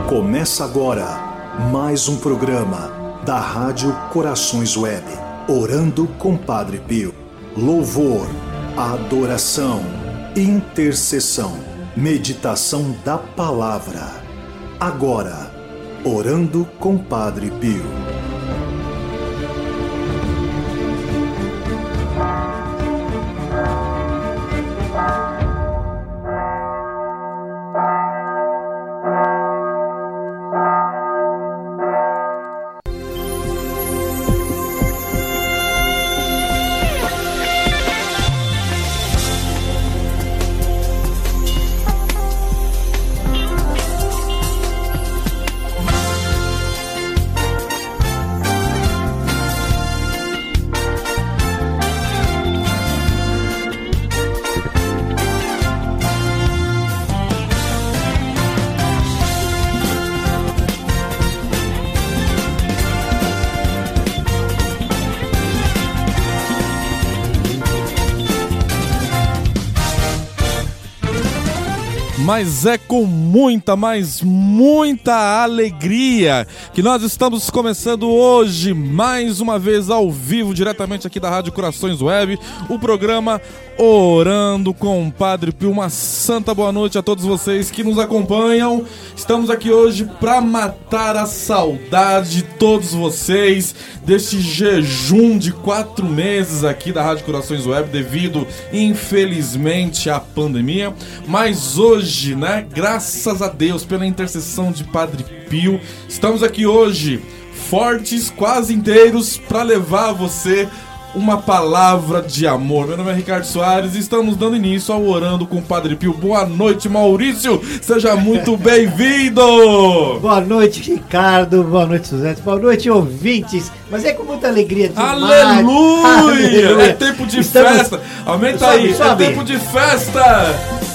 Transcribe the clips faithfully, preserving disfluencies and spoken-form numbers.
Começa agora mais um programa da Rádio Corações Web, Orando com Padre Pio. Louvor, adoração, intercessão, meditação da palavra. Agora, Orando com Padre Pio. Mas é com muita, mas muita alegria que nós estamos começando hoje, mais uma vez ao vivo, diretamente aqui da Rádio Corações Web, o programa Orando com Padre Pio. Uma santa boa noite a todos vocês que nos acompanham. Estamos aqui hoje para matar a saudade de todos vocês deste jejum de quatro meses aqui da Rádio Corações Web, devido, infelizmente, à pandemia. Mas hoje, né, graças a Deus, pela intercessão de Padre Pio, estamos aqui hoje, fortes, quase inteiros, para levar a você uma palavra de amor. Meu nome é Ricardo Soares e estamos dando início ao Orando com o Padre Pio. Boa noite, Maurício, seja muito bem-vindo! Boa noite, Ricardo, boa noite, Suzete, boa noite, ouvintes. Mas é com muita alegria demais. Aleluia! Aleluia. É tempo de Estamos... festa, aumenta sobe, aí, sobe. É tempo de festa!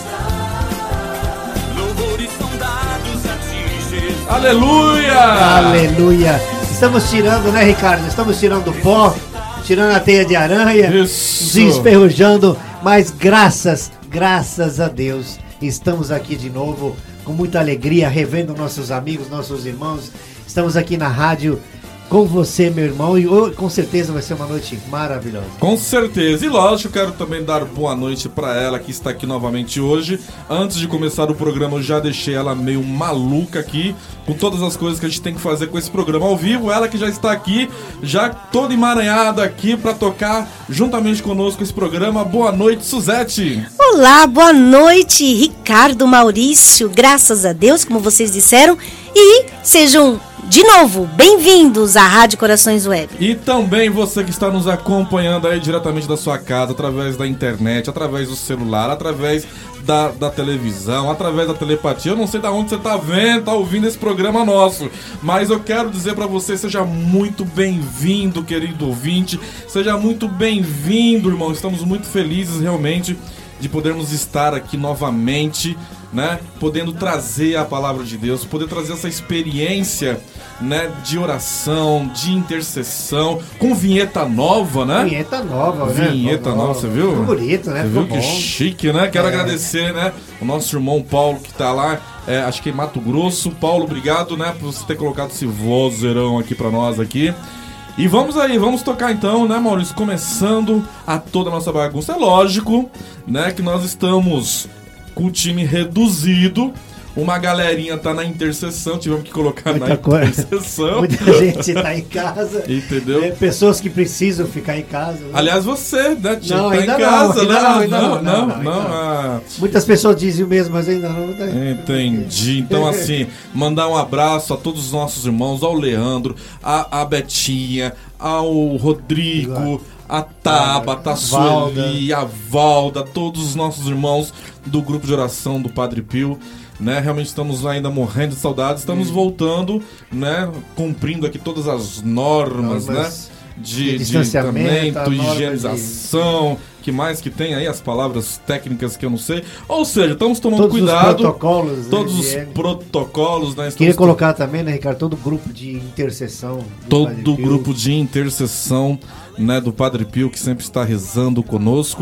Aleluia! Aleluia! Estamos tirando, né, Ricardo? Estamos tirando o pó, tirando a teia de aranha, Isso. desferrujando, mas graças, graças a Deus, estamos aqui de novo, com muita alegria, revendo nossos amigos, nossos irmãos. Estamos aqui na rádio com você, meu irmão, e oh, com certeza vai ser uma noite maravilhosa. Com certeza, e lógico, quero também dar boa noite pra ela que está aqui novamente hoje. Antes de começar o programa, eu já deixei ela meio maluca aqui, com todas as coisas que a gente tem que fazer com esse programa ao vivo. Ela que já está aqui, já toda emaranhada aqui pra tocar juntamente conosco esse programa. Boa noite, Suzete! Olá, boa noite, Ricardo, Maurício, graças a Deus, como vocês disseram, e sejam de novo bem-vindos à Rádio Corações Web. E também você que está nos acompanhando aí diretamente da sua casa, através da internet, através do celular, através da, da televisão, através da telepatia. Eu não sei de onde você está vendo, está ouvindo esse programa nosso, mas eu quero dizer para você, seja muito bem-vindo, querido ouvinte, seja muito bem-vindo, irmão. Estamos muito felizes realmente de podermos estar aqui novamente, né, podendo trazer a palavra de Deus, poder trazer essa experiência, né, de oração, de intercessão, com vinheta nova, né? Vinheta nova, né? Vinheta nova, nova, você viu? Ficou bonito, né? Você Ficou viu que bom. chique, né? Quero É. agradecer, né, o nosso irmão Paulo que tá lá, é, acho que em Mato Grosso. Paulo, obrigado, né, por você ter colocado esse vozeirão aqui pra nós aqui. E vamos aí, vamos tocar então, né, Maurício? Começando a toda a nossa bagunça. É lógico, né, que nós estamos com o time reduzido. Uma galerinha tá na intercessão, tivemos que colocar Muita na coisa. intercessão. Muita gente tá em casa. Entendeu? É, pessoas que precisam ficar em casa. Né? Aliás, você, né, tinha Não, que tá ainda em não, casa, ainda né? não, ainda não, não, não, não, não, ainda não. ah, Muitas pessoas dizem o mesmo, mas ainda não. Tá... Entendi. Então, assim, mandar um abraço a todos os nossos irmãos, ao Leandro, a, a Betinha, ao Rodrigo, a Tabata, a Sueli, a Valda, todos os nossos irmãos do grupo de oração do Padre Pio, né? Realmente estamos ainda morrendo de saudade, estamos hum. voltando, né? Cumprindo aqui todas as normas, normas né? De, de distanciamento, de higienização, de... que mais que tem aí as palavras técnicas que eu não sei. Ou seja, estamos tomando todos cuidado. Os protocolos, todos né, os protocolos, né? Queria colocar também, né, Ricardo, todo o grupo de intercessão. Todo o grupo de intercessão, né, do Padre Pio, que sempre está rezando conosco.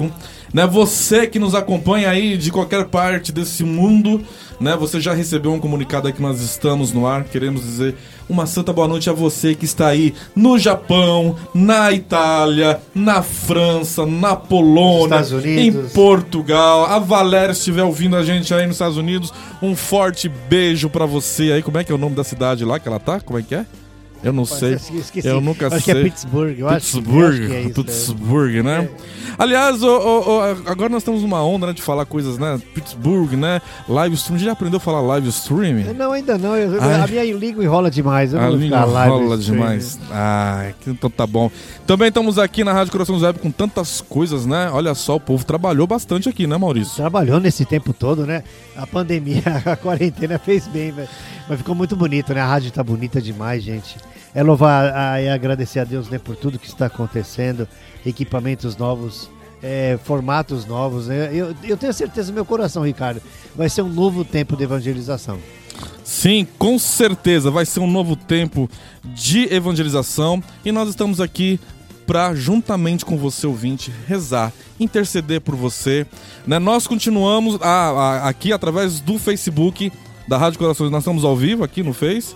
Né, você que nos acompanha aí de qualquer parte desse mundo, né, você já recebeu um comunicado aí que nós estamos no ar. Queremos dizer uma santa boa noite a você que está aí no Japão, na Itália, na França, na Polônia, Estados Unidos, em Portugal. A Valéria estiver ouvindo a gente aí nos Estados Unidos, um forte beijo pra você aí. Como é que é o nome da cidade lá que ela tá? Como é que é? Eu não sei. Esqueci. Eu nunca acho sei. Acho que é Pittsburgh. Eu Pittsburgh, acho que é isso, Pittsburgh, né? É. Aliás, oh, oh, oh, agora nós temos uma onda, né, de falar coisas, né? Pittsburgh, né? Live stream. Já aprendeu a falar live stream? Não, ainda não. Eu, Ai. A minha língua enrola demais. Eu A não vou língua ficar live rola stream. demais. Ah, então tá bom. Também estamos aqui na Rádio Corações Web com tantas coisas, né? Olha só, o povo trabalhou bastante aqui, né, Maurício? Trabalhou nesse tempo todo, né? A pandemia, a quarentena fez bem, velho. Mas ficou muito bonito, né? A rádio tá bonita demais, gente. É louvar a, e agradecer a Deus, né, por tudo que está acontecendo, equipamentos novos, é, formatos novos. Né? Eu, eu tenho certeza no meu coração, Ricardo, vai ser um novo tempo de evangelização. Sim, com certeza vai ser um novo tempo de evangelização e nós estamos aqui para, juntamente com você, ouvinte, rezar, interceder por você. Né? Nós continuamos a, a, aqui através do Facebook da Rádio Corações. Nós estamos ao vivo aqui no Face.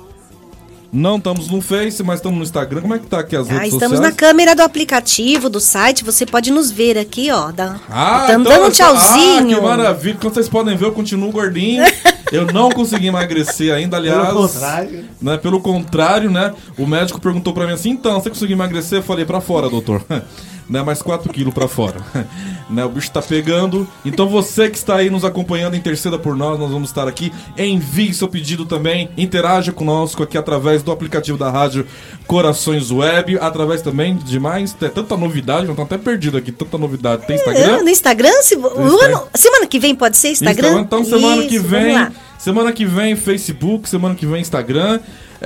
Não estamos no Face, mas estamos no Instagram. Como é que tá aqui as Ah, redes estamos sociais? na câmera do aplicativo, do site. Você pode nos ver aqui, ó. Da... Ah, Estamos então, dando um tchauzinho. Ah, que maravilha. Como vocês podem ver, eu continuo gordinho. Eu não consegui emagrecer ainda, aliás. Pelo contrário. Né, pelo contrário, né? O médico perguntou pra mim assim, então, você conseguiu emagrecer? Eu falei, pra fora, doutor. Né, mais quatro quilos pra fora. Né, o bicho tá pegando. Então você que está aí nos acompanhando, interceda por nós. Nós vamos estar aqui. Envie seu pedido também. Interaja conosco aqui através do aplicativo da Rádio Corações Web. Através também de mais. Tem tanta novidade. Eu tô até perdido aqui. Tanta novidade. Tem Instagram? É, no Instagram? Se... o Instagram. ano- Semana que vem pode ser Instagram? Instagram. Então semana Isso, que vamos vem. lá. Semana que vem Facebook. Semana que vem Instagram.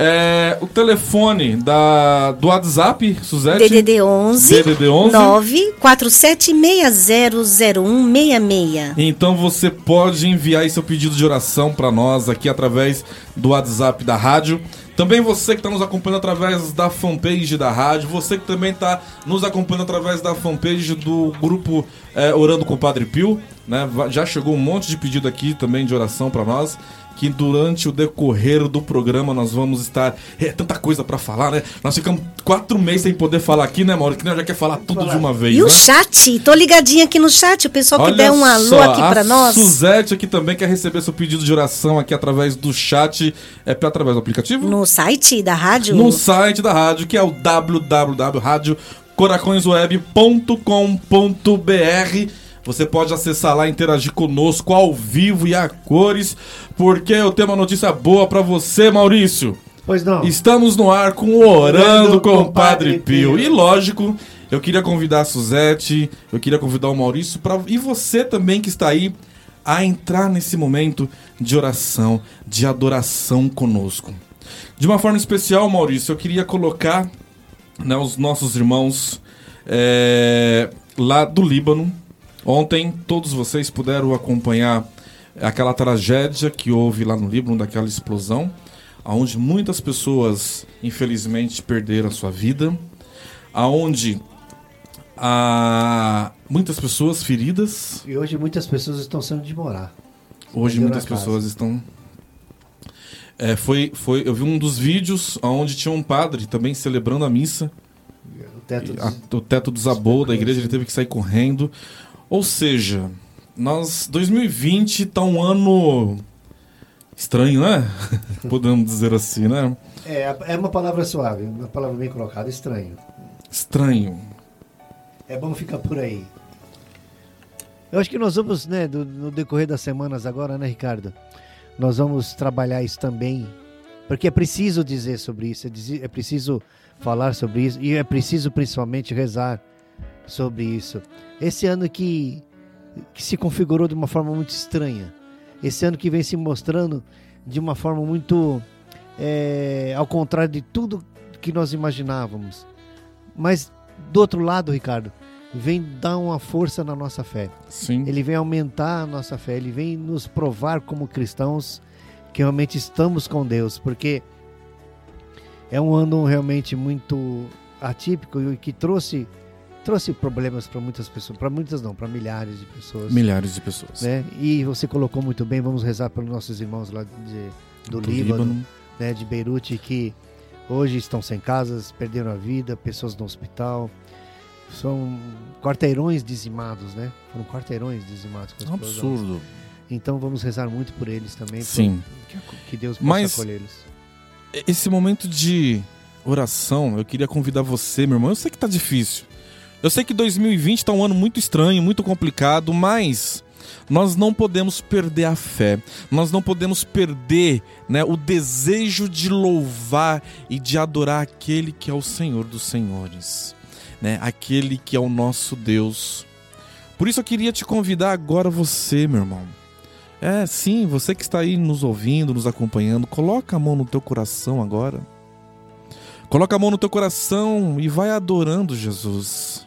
É, o telefone da, do WhatsApp, Suzete. D D D onze, D D D onze. nove quatro sete seis zero zero um seis seis. Então você pode enviar aí seu pedido de oração para nós aqui através do WhatsApp da rádio. Também você que está nos acompanhando através da fanpage da rádio, você que também está nos acompanhando através da fanpage do grupo é, Orando com o Padre Pio, né? Já chegou um monte de pedido aqui também de oração para nós, que durante o decorrer do programa nós vamos estar... É tanta coisa para falar, né? Nós ficamos quatro meses sem poder falar aqui, né, Mauro? Que nós já quer falar tudo falar. de uma vez, E né? o chat? Tô ligadinha aqui no chat, o pessoal Olha que der um alô só, aqui para nós. A Suzete aqui também quer receber seu pedido de oração aqui através do chat. É pra, através do aplicativo? No site da rádio? No site da rádio, que é o w w w ponto rádio coracões web ponto com ponto b r. Você pode acessar lá e interagir conosco ao vivo e a cores, porque eu tenho uma notícia boa pra você, Maurício. Pois não. Estamos no ar com o Orando com o Padre Pio. E lógico, eu queria convidar a Suzete, eu queria convidar o Maurício pra, e você também que está aí a entrar nesse momento de oração, de adoração conosco. De uma forma especial, Maurício, eu queria colocar, né, os nossos irmãos é, lá do Líbano. Ontem todos vocês puderam acompanhar aquela tragédia que houve lá no Líbano, daquela explosão, onde muitas pessoas infelizmente perderam a sua vida, aonde há muitas pessoas feridas. E hoje muitas pessoas estão sendo de morar. Hoje Perderam muitas a casa. pessoas estão... É, foi, foi, eu vi um dos vídeos onde tinha um padre também celebrando a missa. O teto, A, o teto desabou da igreja, ele teve que sair correndo. Ou seja, nós dois mil e vinte tá um ano estranho, né? Podemos dizer assim, né? É, é uma palavra suave, uma palavra bem colocada, estranho. Estranho. É bom ficar por aí. Eu acho que nós vamos, né, do, no decorrer das semanas agora, né, Ricardo? Nós vamos trabalhar isso também, porque é preciso dizer sobre isso, é, dizer, é preciso falar sobre isso, e é preciso principalmente rezar sobre isso. Esse ano que, que se configurou de uma forma muito estranha, esse ano que vem se mostrando de uma forma muito é, ao contrário de tudo que nós imaginávamos. Mas do outro lado, Ricardo, vem dar uma força na nossa fé. Sim. Ele vem aumentar a nossa fé, ele vem nos provar como cristãos que realmente estamos com Deus, porque é um ano realmente muito atípico e que trouxe trouxe problemas para muitas pessoas, para muitas não, para milhares de pessoas. Milhares de pessoas. Né? E você colocou muito bem, vamos rezar pelos nossos irmãos lá de, do, do Líbano, Líbano. Né, de Beirute, que hoje estão sem casas, perderam a vida, pessoas no hospital. São quarteirões dizimados, né? Foram quarteirões dizimados. Com as absurdo. Então vamos rezar muito por eles também. Sim. Por, que, que Deus possa Mas acolhê-los. Esse momento de oração, eu queria convidar você, meu irmão. Eu sei que tá difícil. Eu sei que dois mil e vinte tá um ano muito estranho, muito complicado, mas nós não podemos perder a fé. Nós não podemos perder, né, o desejo de louvar e de adorar aquele que é o Senhor dos Senhores. Né, aquele que é o nosso Deus. Por isso eu queria te convidar agora, você, meu irmão. É, sim, você que está aí nos ouvindo, nos acompanhando, coloca a mão no teu coração agora. Coloca a mão no teu coração e vai adorando Jesus.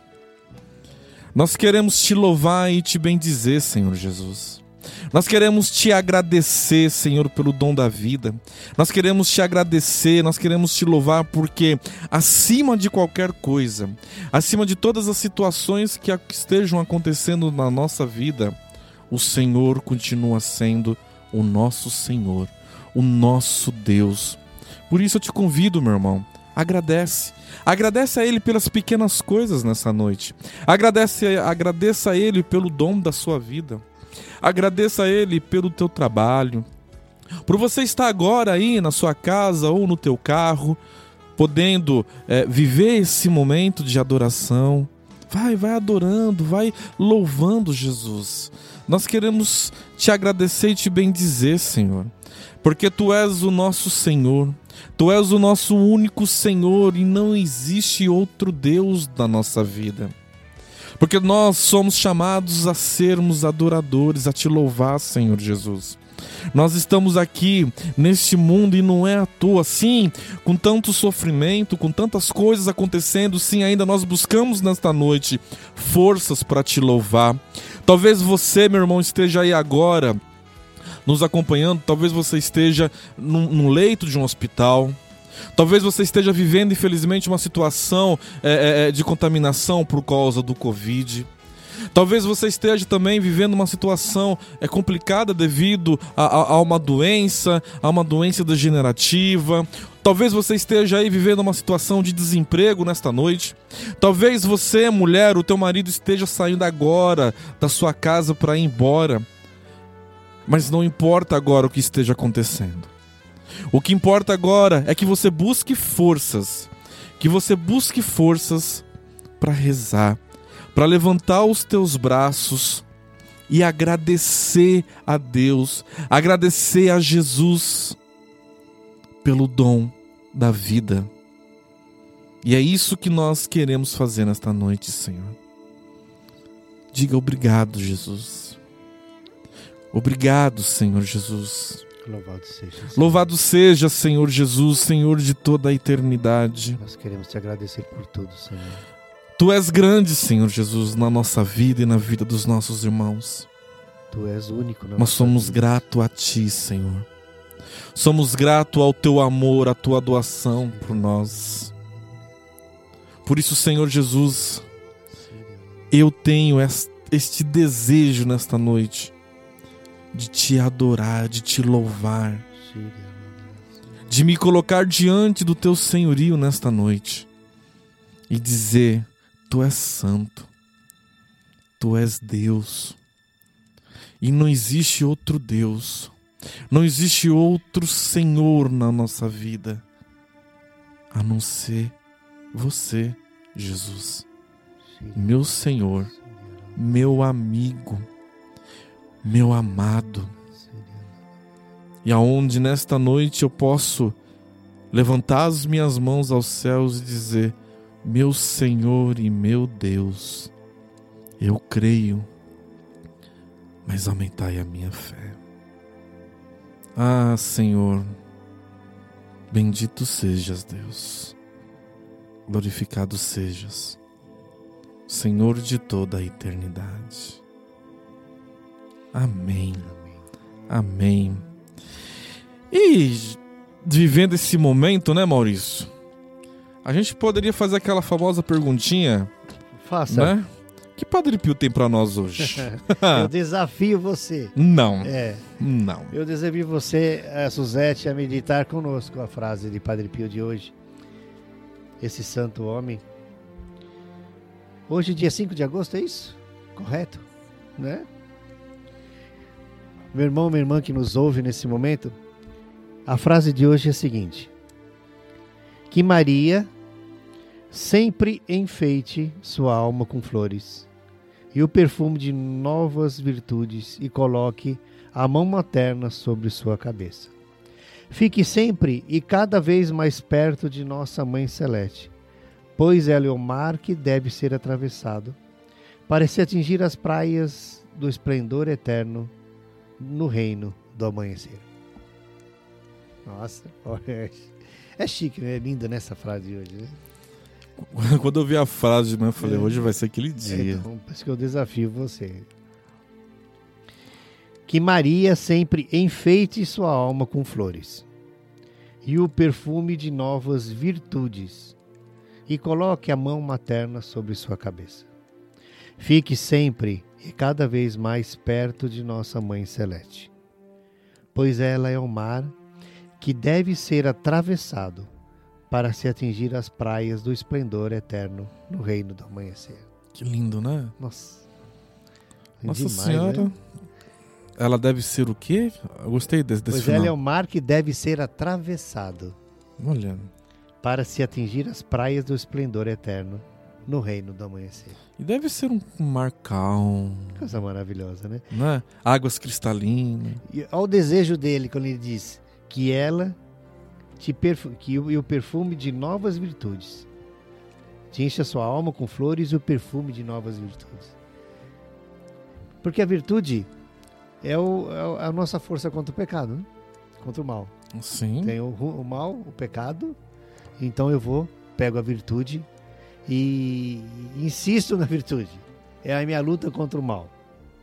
Nós queremos te louvar e te bendizer, Senhor Jesus. Nós queremos te agradecer, Senhor, pelo dom da vida. Nós queremos te agradecer, nós queremos te louvar porque acima de qualquer coisa, acima de todas as situações que estejam acontecendo na nossa vida, o Senhor continua sendo o nosso Senhor, o nosso Deus. Por isso eu te convido, meu irmão, agradece. Agradece a Ele pelas pequenas coisas nessa noite. Agradece, agradeça a Ele pelo dom da sua vida. Agradeça a Ele pelo teu trabalho, por você estar agora aí na sua casa ou no teu carro, podendo é, viver esse momento de adoração. Vai, vai adorando, vai louvando Jesus. Nós queremos te agradecer e te bendizer, Senhor, porque Tu és o nosso Senhor, Tu és o nosso único Senhor e não existe outro Deus na nossa vida. Porque nós somos chamados a sermos adoradores, a te louvar, Senhor Jesus. Nós estamos aqui neste mundo e não é à toa, sim, com tanto sofrimento, com tantas coisas acontecendo, sim, ainda nós buscamos nesta noite forças para te louvar. Talvez você, meu irmão, esteja aí agora nos acompanhando, talvez você esteja num, num leito de um hospital. Talvez você esteja vivendo, infelizmente, uma situação é, é, de contaminação por causa do Covid. Talvez você esteja também vivendo uma situação é, complicada devido a, a, a uma doença, a uma doença degenerativa. Talvez você esteja aí vivendo uma situação de desemprego nesta noite. Talvez você, mulher, o teu marido esteja saindo agora da sua casa para ir embora. Mas não importa agora o que esteja acontecendo. O que importa agora é que você busque forças, que você busque forças para rezar, para levantar os teus braços e agradecer a Deus, agradecer a Jesus pelo dom da vida. E é isso que nós queremos fazer nesta noite, Senhor. Diga obrigado, Jesus. Obrigado, Senhor Jesus. Louvado seja, Senhor. Louvado seja, Senhor Jesus, Senhor de toda a eternidade. Nós queremos te agradecer por tudo, Senhor. Tu és grande, Senhor Jesus, na nossa vida e na vida dos nossos irmãos. Tu és único na Nós somos vida. gratos a Ti, Senhor. Somos gratos ao Teu amor, à Tua doação por nós. Por isso, Senhor Jesus, eu tenho este desejo nesta noite de Te adorar, de Te louvar, de me colocar diante do Teu senhorio nesta noite e dizer: Tu és santo, Tu és Deus, e não existe outro Deus, não existe outro Senhor na nossa vida, a não ser você, Jesus, meu Senhor, meu amigo, meu amado, e aonde nesta noite eu posso levantar as minhas mãos aos céus e dizer: meu Senhor e meu Deus, eu creio, mas aumentai a minha fé. Ah, Senhor, bendito sejas, Deus, glorificado sejas, Senhor de toda a eternidade. Amém. Amém. E vivendo esse momento, né, Maurício? A gente poderia fazer aquela famosa perguntinha: Faça. Né? Que Padre Pio tem pra nós hoje? Eu desafio você. Não. É. Não. Eu desafio você, a Suzete, a meditar conosco a frase de Padre Pio de hoje. Esse santo homem. Hoje, dia cinco de agosto, é isso? Correto? Né? Meu irmão, minha irmã que nos ouve nesse momento, a frase de hoje é a seguinte: que Maria sempre enfeite sua alma com flores e o perfume de novas virtudes e coloque a mão materna sobre sua cabeça. Fique sempre e cada vez mais perto de nossa Mãe Celeste, pois ela é o mar que deve ser atravessado para se atingir as praias do esplendor eterno no reino do amanhecer. Nossa, é chique, né? É linda nessa frase de hoje, né? Quando eu vi a frase de manhã, eu falei, hoje vai ser aquele dia. É, então, por isso que eu desafio você. Que Maria sempre enfeite sua alma com flores e o perfume de novas virtudes e coloque a mão materna sobre sua cabeça. Fique sempre e cada vez mais perto de nossa Mãe Celeste, pois ela é o mar que deve ser atravessado para se atingir as praias do esplendor eterno no reino do amanhecer. Que lindo, né? Nossa. Nossa demais, Senhora. Né? Ela deve ser o quê? Eu gostei desse, desse Pois final. ela é o mar que deve ser atravessado Olha. para se atingir as praias do esplendor eterno no reino do amanhecer. E deve ser um mar calmo, Coisa maravilhosa, né? né? Águas cristalinas. E olha o desejo dele quando ele diz que ela te perfu- que o, e o perfume de novas virtudes te enche a sua alma com flores e o perfume de novas virtudes. Porque a virtude é, o, é a nossa força contra o pecado, né? Contra o mal. Sim. Tem o, o mal, o pecado, então eu vou, pego a virtude e insisto na virtude. É a minha luta contra o mal.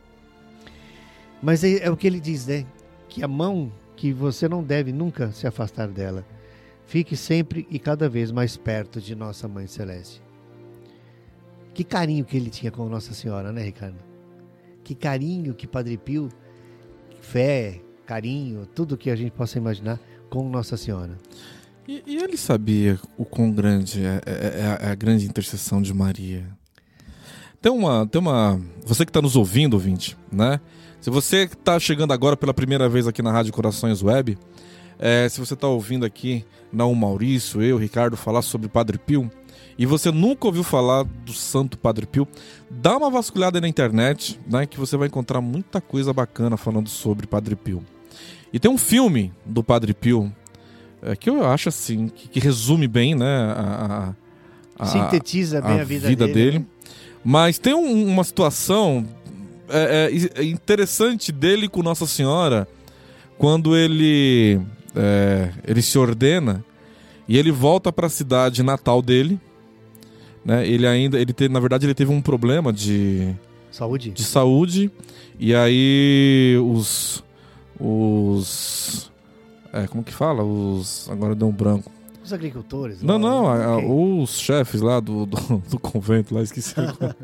Mas é, é o que ele diz, né? Que a mão que você não deve nunca se afastar dela. Fique sempre e cada vez mais perto de Nossa Mãe Celeste. Que carinho que ele tinha com Nossa Senhora, né, Ricardo? Que carinho que Padre Pio, fé, carinho, tudo que a gente possa imaginar com Nossa Senhora. E, e ele sabia o quão grande é, é, é a grande intercessão de Maria. Tem uma, tem uma... Você que está nos ouvindo, ouvinte, né? Se você está chegando agora pela primeira vez aqui na Rádio Corações Web, é, se você está ouvindo aqui, não o Maurício, eu, Ricardo, falar sobre Padre Pio, e você nunca ouviu falar do Santo Padre Pio, dá uma vasculhada aí na internet, né, que você vai encontrar muita coisa bacana falando sobre Padre Pio. E tem um filme do Padre Pio, é, que eu acho assim, que, que resume bem, né, a, a, Sintetiza bem a, a vida, vida dele. dele. Né? Mas tem um, uma situação é, é, interessante dele com Nossa Senhora, quando ele, é, ele se ordena e ele volta para a cidade natal dele, né? Ele ainda, ele teve, na verdade, ele teve um problema de saúde, de saúde e aí os os é, como que fala? Os agora deu um branco. Os agricultores? Não, não, a, okay. os chefes lá do, do, do convento, lá, esqueci.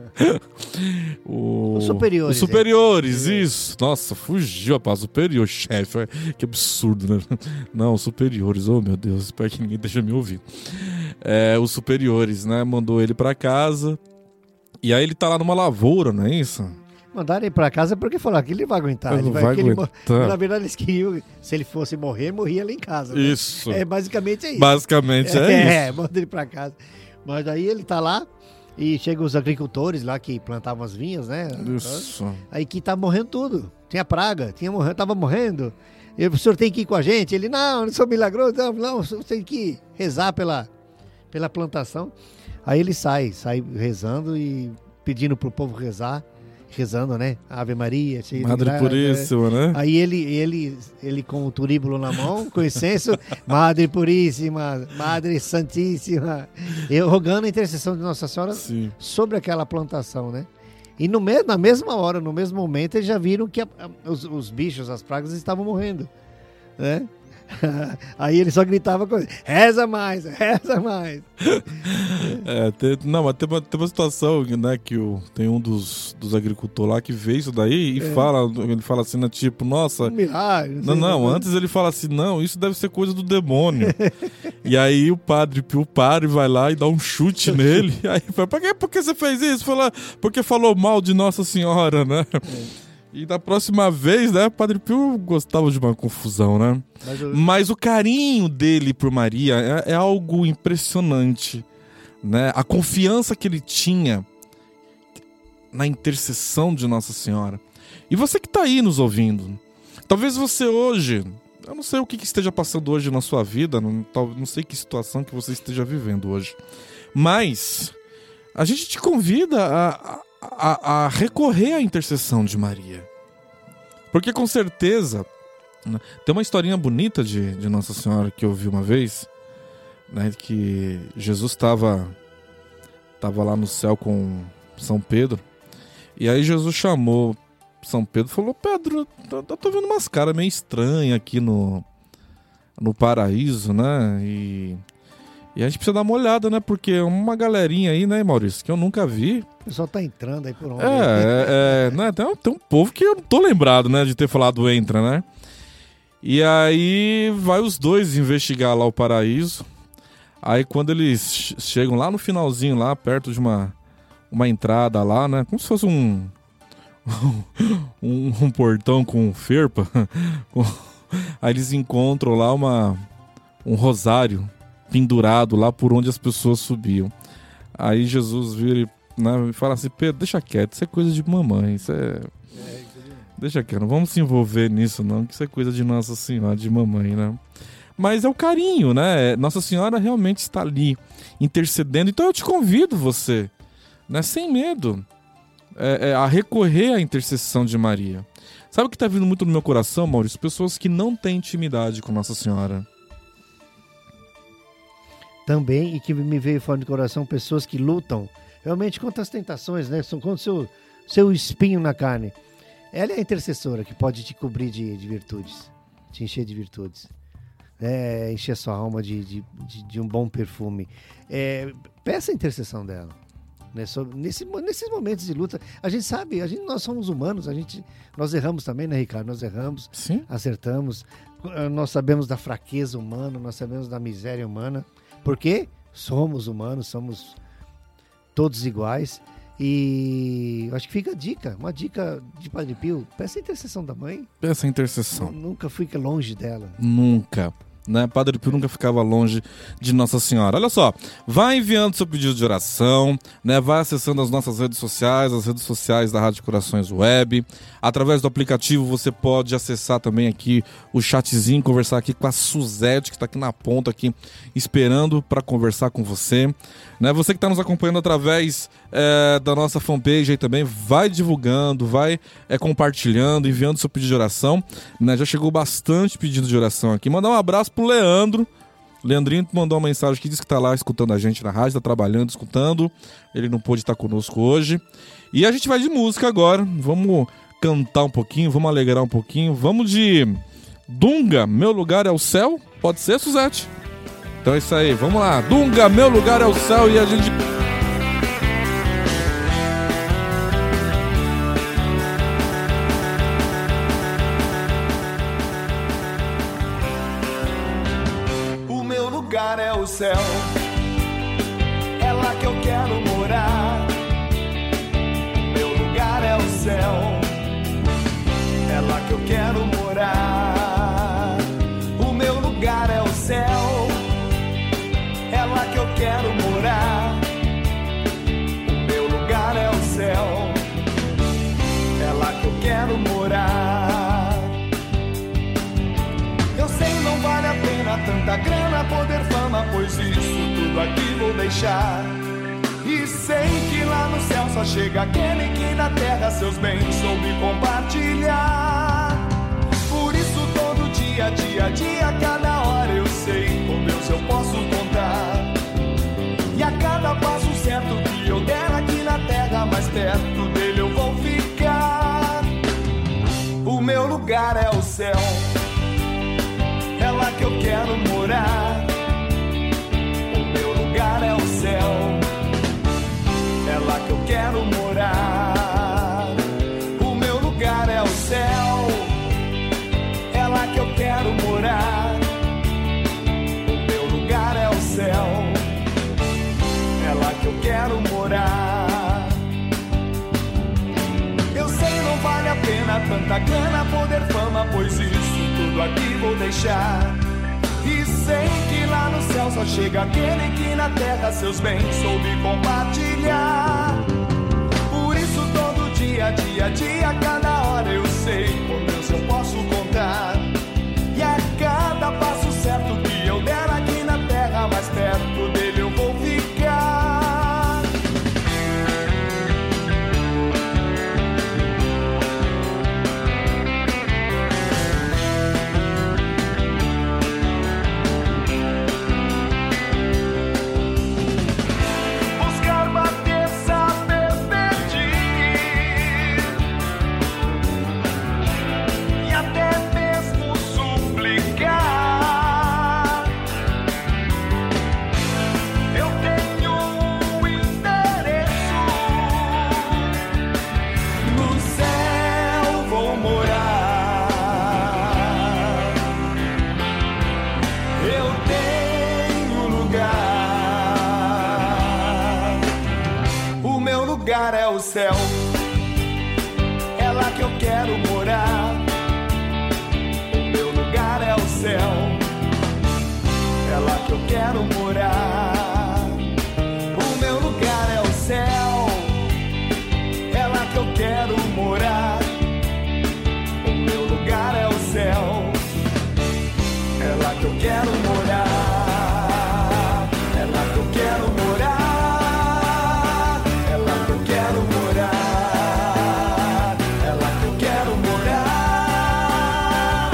o, os superiores. Os superiores, é. Isso. Nossa, fugiu, rapaz, superior, chefe. Que absurdo, né? Não, os superiores, oh meu Deus, espero que ninguém deixe me ouvir. É, os superiores, né, mandou ele pra casa, e aí ele tá lá numa lavoura, não é isso? Mandaram ele pra casa porque falaram que ele vai aguentar. Ele não vai, vai ele aguentar. Mo... Na verdade, eles queriam, se ele fosse morrer, morria lá em casa. Né? Isso. É, basicamente é isso. Basicamente é, é isso. É, manda ele pra casa. Mas aí ele tá lá e chegam os agricultores lá que plantavam as vinhas, né? Isso. Aí que tá morrendo tudo. Tinha praga, tinha morrendo, tava morrendo. E o senhor tem que ir com a gente? Ele, não, não sou milagroso, não, não, o senhor tem que rezar pela, pela plantação. Aí ele sai, sai rezando e pedindo pro povo rezar. Rezando, né? Ave Maria, cheia de Madre graça, Puríssima, né? Aí ele, ele, ele com o turíbulo na mão, com incenso, Madre Puríssima, Madre Santíssima, eu rogando a intercessão de Nossa Senhora Sim. sobre aquela plantação, né? E no me, na mesma hora, no mesmo momento, eles já viram que a, a, os, os bichos, as pragas estavam morrendo, né? Aí ele só gritava com ele, reza mais, reza mais. É, tem, não, mas tem uma, tem uma situação, né, que o, tem um dos, dos agricultores lá que vê isso daí e é. fala, ele fala assim, né, tipo, nossa... Um milagre. Não, não, não, antes ele fala assim, não, isso deve ser coisa do demônio. E aí o padre Pio para e vai lá e dá um chute nele. E aí fala, por que, por que você fez isso? Fala, porque falou mal de Nossa Senhora, né? É. E da próxima vez, né, o Padre Pio gostava de uma confusão, né? Mas, eu... Mas o carinho dele por Maria é, é algo impressionante, né? A confiança que ele tinha na intercessão de Nossa Senhora. E você que está aí nos ouvindo, talvez você hoje, eu não sei o que, que esteja passando hoje na sua vida, não, não sei que situação que você esteja vivendo hoje, mas a gente te convida a... A, a recorrer à intercessão de Maria. Porque com certeza, né, tem uma historinha bonita de, de Nossa Senhora que eu vi uma vez, né, que Jesus estava estava lá no céu com São Pedro, e aí Jesus chamou São Pedro e falou, Pedro, eu tô vendo umas caras meio estranhas aqui no, no paraíso, né, e... E a gente precisa dar uma olhada, né? Porque uma galerinha aí, né, Maurício, que eu nunca vi. O pessoal tá entrando aí por onde? É, é, é né? Tem, tem um povo que eu não tô lembrado, né, de ter falado entra, né? E aí vai os dois investigar lá o paraíso. Aí quando eles chegam lá no finalzinho, lá perto de uma, uma entrada lá, né? Como se fosse um, um, um portão com ferpa. Aí eles encontram lá uma, um rosário pendurado lá por onde as pessoas subiam. Aí Jesus vira e, né, fala assim, Pedro, deixa quieto, isso é coisa de mamãe, isso é... é deixa quieto, não vamos se envolver nisso não, que isso é coisa de Nossa Senhora, de mamãe, né? Mas é o carinho, né? Nossa Senhora realmente está ali, intercedendo. Então eu te convido você, né, sem medo, é, é, a recorrer à intercessão de Maria. Sabe o que está vindo muito no meu coração, Maurício? Pessoas que não têm intimidade com Nossa Senhora. Também, e que me veio fora do coração, pessoas que lutam realmente contra as tentações, né? Contra o seu, seu espinho na carne. Ela é a intercessora que pode te cobrir de, de virtudes, te encher de virtudes, é, encher a sua alma de, de, de, de um bom perfume. É, peça a intercessão dela. Né? Nesse, nesses momentos de luta, a gente sabe, a gente, nós somos humanos, a gente, nós erramos também, né, Ricardo? Nós erramos, Sim. acertamos, nós sabemos da fraqueza humana, nós sabemos da miséria humana. Porque somos humanos, somos todos iguais. E acho que fica a dica, uma dica de Padre Pio. Peça a intercessão da mãe. Peça a intercessão. Nunca fique longe dela. Nunca. Né? Padre Pio nunca ficava longe de Nossa Senhora. Olha só, vai enviando seu pedido de oração, né? Vai acessando as nossas redes sociais, as redes sociais da Rádio Corações Web. Através do aplicativo você pode acessar também aqui o chatzinho, conversar aqui com a Suzete, que está aqui na ponta, aqui, esperando para conversar com você. Né? Você que está nos acompanhando através é, da nossa fanpage aí também, vai divulgando, vai é, compartilhando, enviando seu pedido de oração. Né? Já chegou bastante pedido de oração aqui. Mandar um abraço pro Leandro. Leandrinho mandou uma mensagem que diz que está lá escutando a gente na rádio, está trabalhando, escutando. Ele não pôde estar conosco hoje. E a gente vai de música agora. Vamos cantar um pouquinho, vamos alegrar um pouquinho. Vamos de Dunga, Meu Lugar é o Céu. Pode ser, Suzete? Então é isso aí, vamos lá. Dunga, Meu Lugar é o Céu. E a gente... O meu lugar é o céu, é lá que eu quero morar. O meu lugar é o céu, é lá que eu quero morar. O meu lugar é o céu, é lá que eu quero morar. O meu lugar é o céu, é lá que eu quero morar. Eu sei, não vale a pena tanta grana, poder, fama, pois isso tudo aqui vou deixar. E sei que lá no céu só chega aquele que na terra seus bens soube compartilhar. Por isso todo dia, dia a dia, cada hora eu sei com Deus eu posso contar. E a cada passo certo que eu der aqui na terra, mais perto dele eu vou ficar. O meu lugar é o céu, é lá que eu grana, tanta grana, poder, fama, pois isso tudo aqui vou deixar. E sei que lá no céu só chega aquele que na terra seus bens soube compartilhar. Por isso todo dia, dia, dia, cada hora eu sei com Deus eu posso contar. E a cada passo certo que eu der aqui na terra, mais perto dele eu vou ficar. Buscar, bater, saber, pedir e até mesmo suplicar. Eu tenho um endereço, no céu vou morar. Eu tenho lugar, o meu lugar é o céu, é lá que eu quero morar. O meu lugar é o céu, é lá que eu quero morar. O meu lugar é o céu, é lá que eu quero morar. O meu lugar é o céu, é lá que eu quero morar. É lá que eu quero morar. É lá que eu quero morar. É lá que eu quero morar.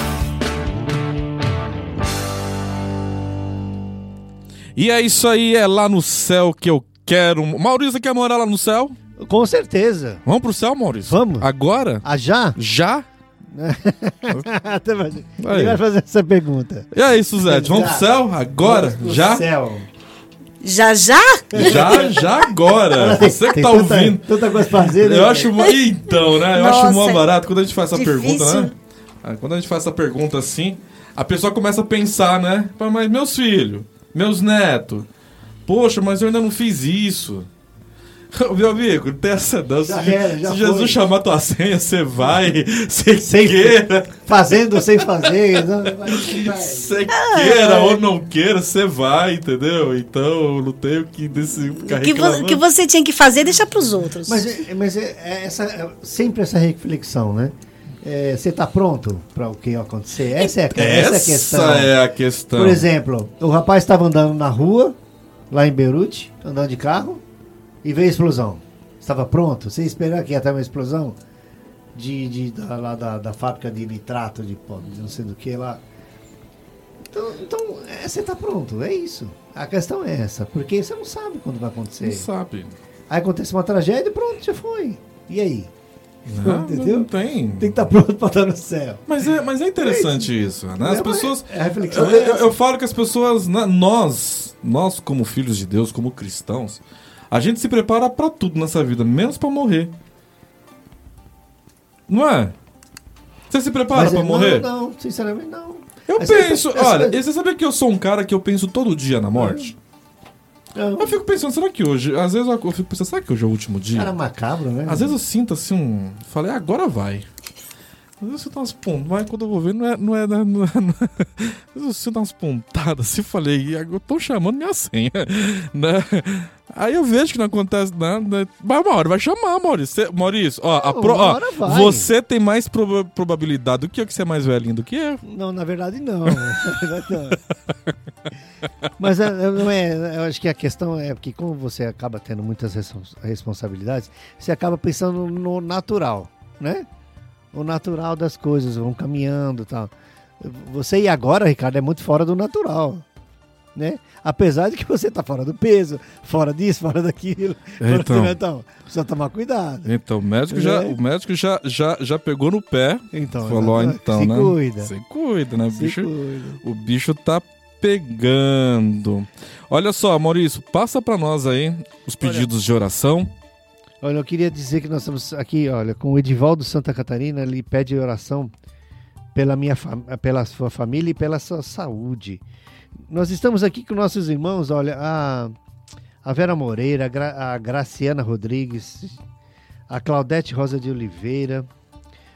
E é isso aí, é lá no céu que eu quero. Maurício, você quer morar lá no céu? Com certeza. Vamos pro céu, Maurício? Vamos. Agora? Ah, já? Já? Até mais. Aí. Ele vai fazer essa pergunta. E aí, Suzete, vamos pro céu? Agora? Vamos pro Já? Céu. Já, já? Já, já agora. Você que Tem tá tanta- ouvindo. Tanta coisa pra fazer, né? Eu acho mó- Então, né? Eu Nossa, acho mó barato quando a gente faz essa difícil. pergunta, né? Ah, Quando a gente faz essa pergunta assim, a pessoa começa a pensar, né? Fala, mas meus filhos, meus netos, poxa, mas eu ainda não fiz isso. Meu amigo, não tem essa não. Já Se, era, já se Jesus foi. chamar tua senha, você vai, você Sem- queira, Fazendo ou sem fazer. Não, vai, vai. você queira ou não queira, você vai, entendeu? Então, eu não tenho que desse, ficar O que, vo- reclamando. que você tinha que fazer, deixa pros outros. Mas, é- mas é, é essa, é sempre essa reflexão, né? É, você está pronto para o que acontecer? Essa é, a- essa é a questão. Essa é a questão. Por exemplo, o rapaz estava andando na rua, lá em Beirute, andando de carro, e veio a explosão. Estava pronto? Você ia esperar que ia ter uma explosão? De, de, da, lá da, da fábrica de nitrato, de, pó, de não sei do que lá. Então, então é, você está pronto, é isso. A questão é essa, porque você não sabe quando vai acontecer. Não sabe. Aí acontece uma tragédia e pronto, já foi. E aí? Não, Entendeu? não tem. Tem que estar pronto para estar no céu. Mas é, mas é interessante isso, né? As É, mas pessoas. é- a reflexão eu, é eu- essa. eu falo que as pessoas, né, nós, nós como filhos de Deus, como cristãos, a gente se prepara pra tudo nessa vida, menos pra morrer. Não é? Você se prepara Mas pra é- morrer? Não, não, sinceramente não. Eu Mas penso, essa- essa- olha, e você sabe que eu sou um cara que eu penso todo dia na morte? não. Eu fico pensando, será que hoje, às vezes eu eu fico pensando, será que hoje é o último dia? Cara macabro, né? Às vezes eu sinto assim um. Falei, agora vai. Às vezes eu sinto umas pontadas, mas quando eu vou ver, não é. Não é, não é, não é- Às vezes eu sinto umas pontadas assim, falei, e agora eu tô chamando minha senha. Né? Aí eu vejo que não acontece nada. Mas uma hora vai chamar, Maurício. Cê- Maurício, ó, a Não, pro- uma ó, hora vai. você tem mais proba- probabilidade do que eu, que você é mais velhinho do que eu. Não, na verdade não. Na verdade, não. Mas é, é, não é, eu acho que a questão é que como você acaba tendo muitas respons- responsabilidades, você acaba pensando no natural, né? O natural das coisas, vão caminhando e tal. Você ir agora, Ricardo, é muito fora do natural, né? Apesar de que você tá fora do peso, fora disso, fora daquilo. fora Então. do- então precisa tomar cuidado. Então, o médico, já, É. o médico já, já, já pegou no pé. Então, Falou, exatamente. então, se né? cuida. Se cuida, né? O Se bicho, cuida. o bicho tá pegando. Olha só, Maurício, passa pra nós aí os pedidos de oração. Olha, eu queria dizer que nós estamos aqui, olha, com o Edivaldo Santa Catarina, ele pede oração pela, minha fam- pela sua família e pela sua saúde. Nós estamos aqui com nossos irmãos, olha, a, a Vera Moreira, a, Gra- a Graciana Rodrigues, a Claudete Rosa de Oliveira,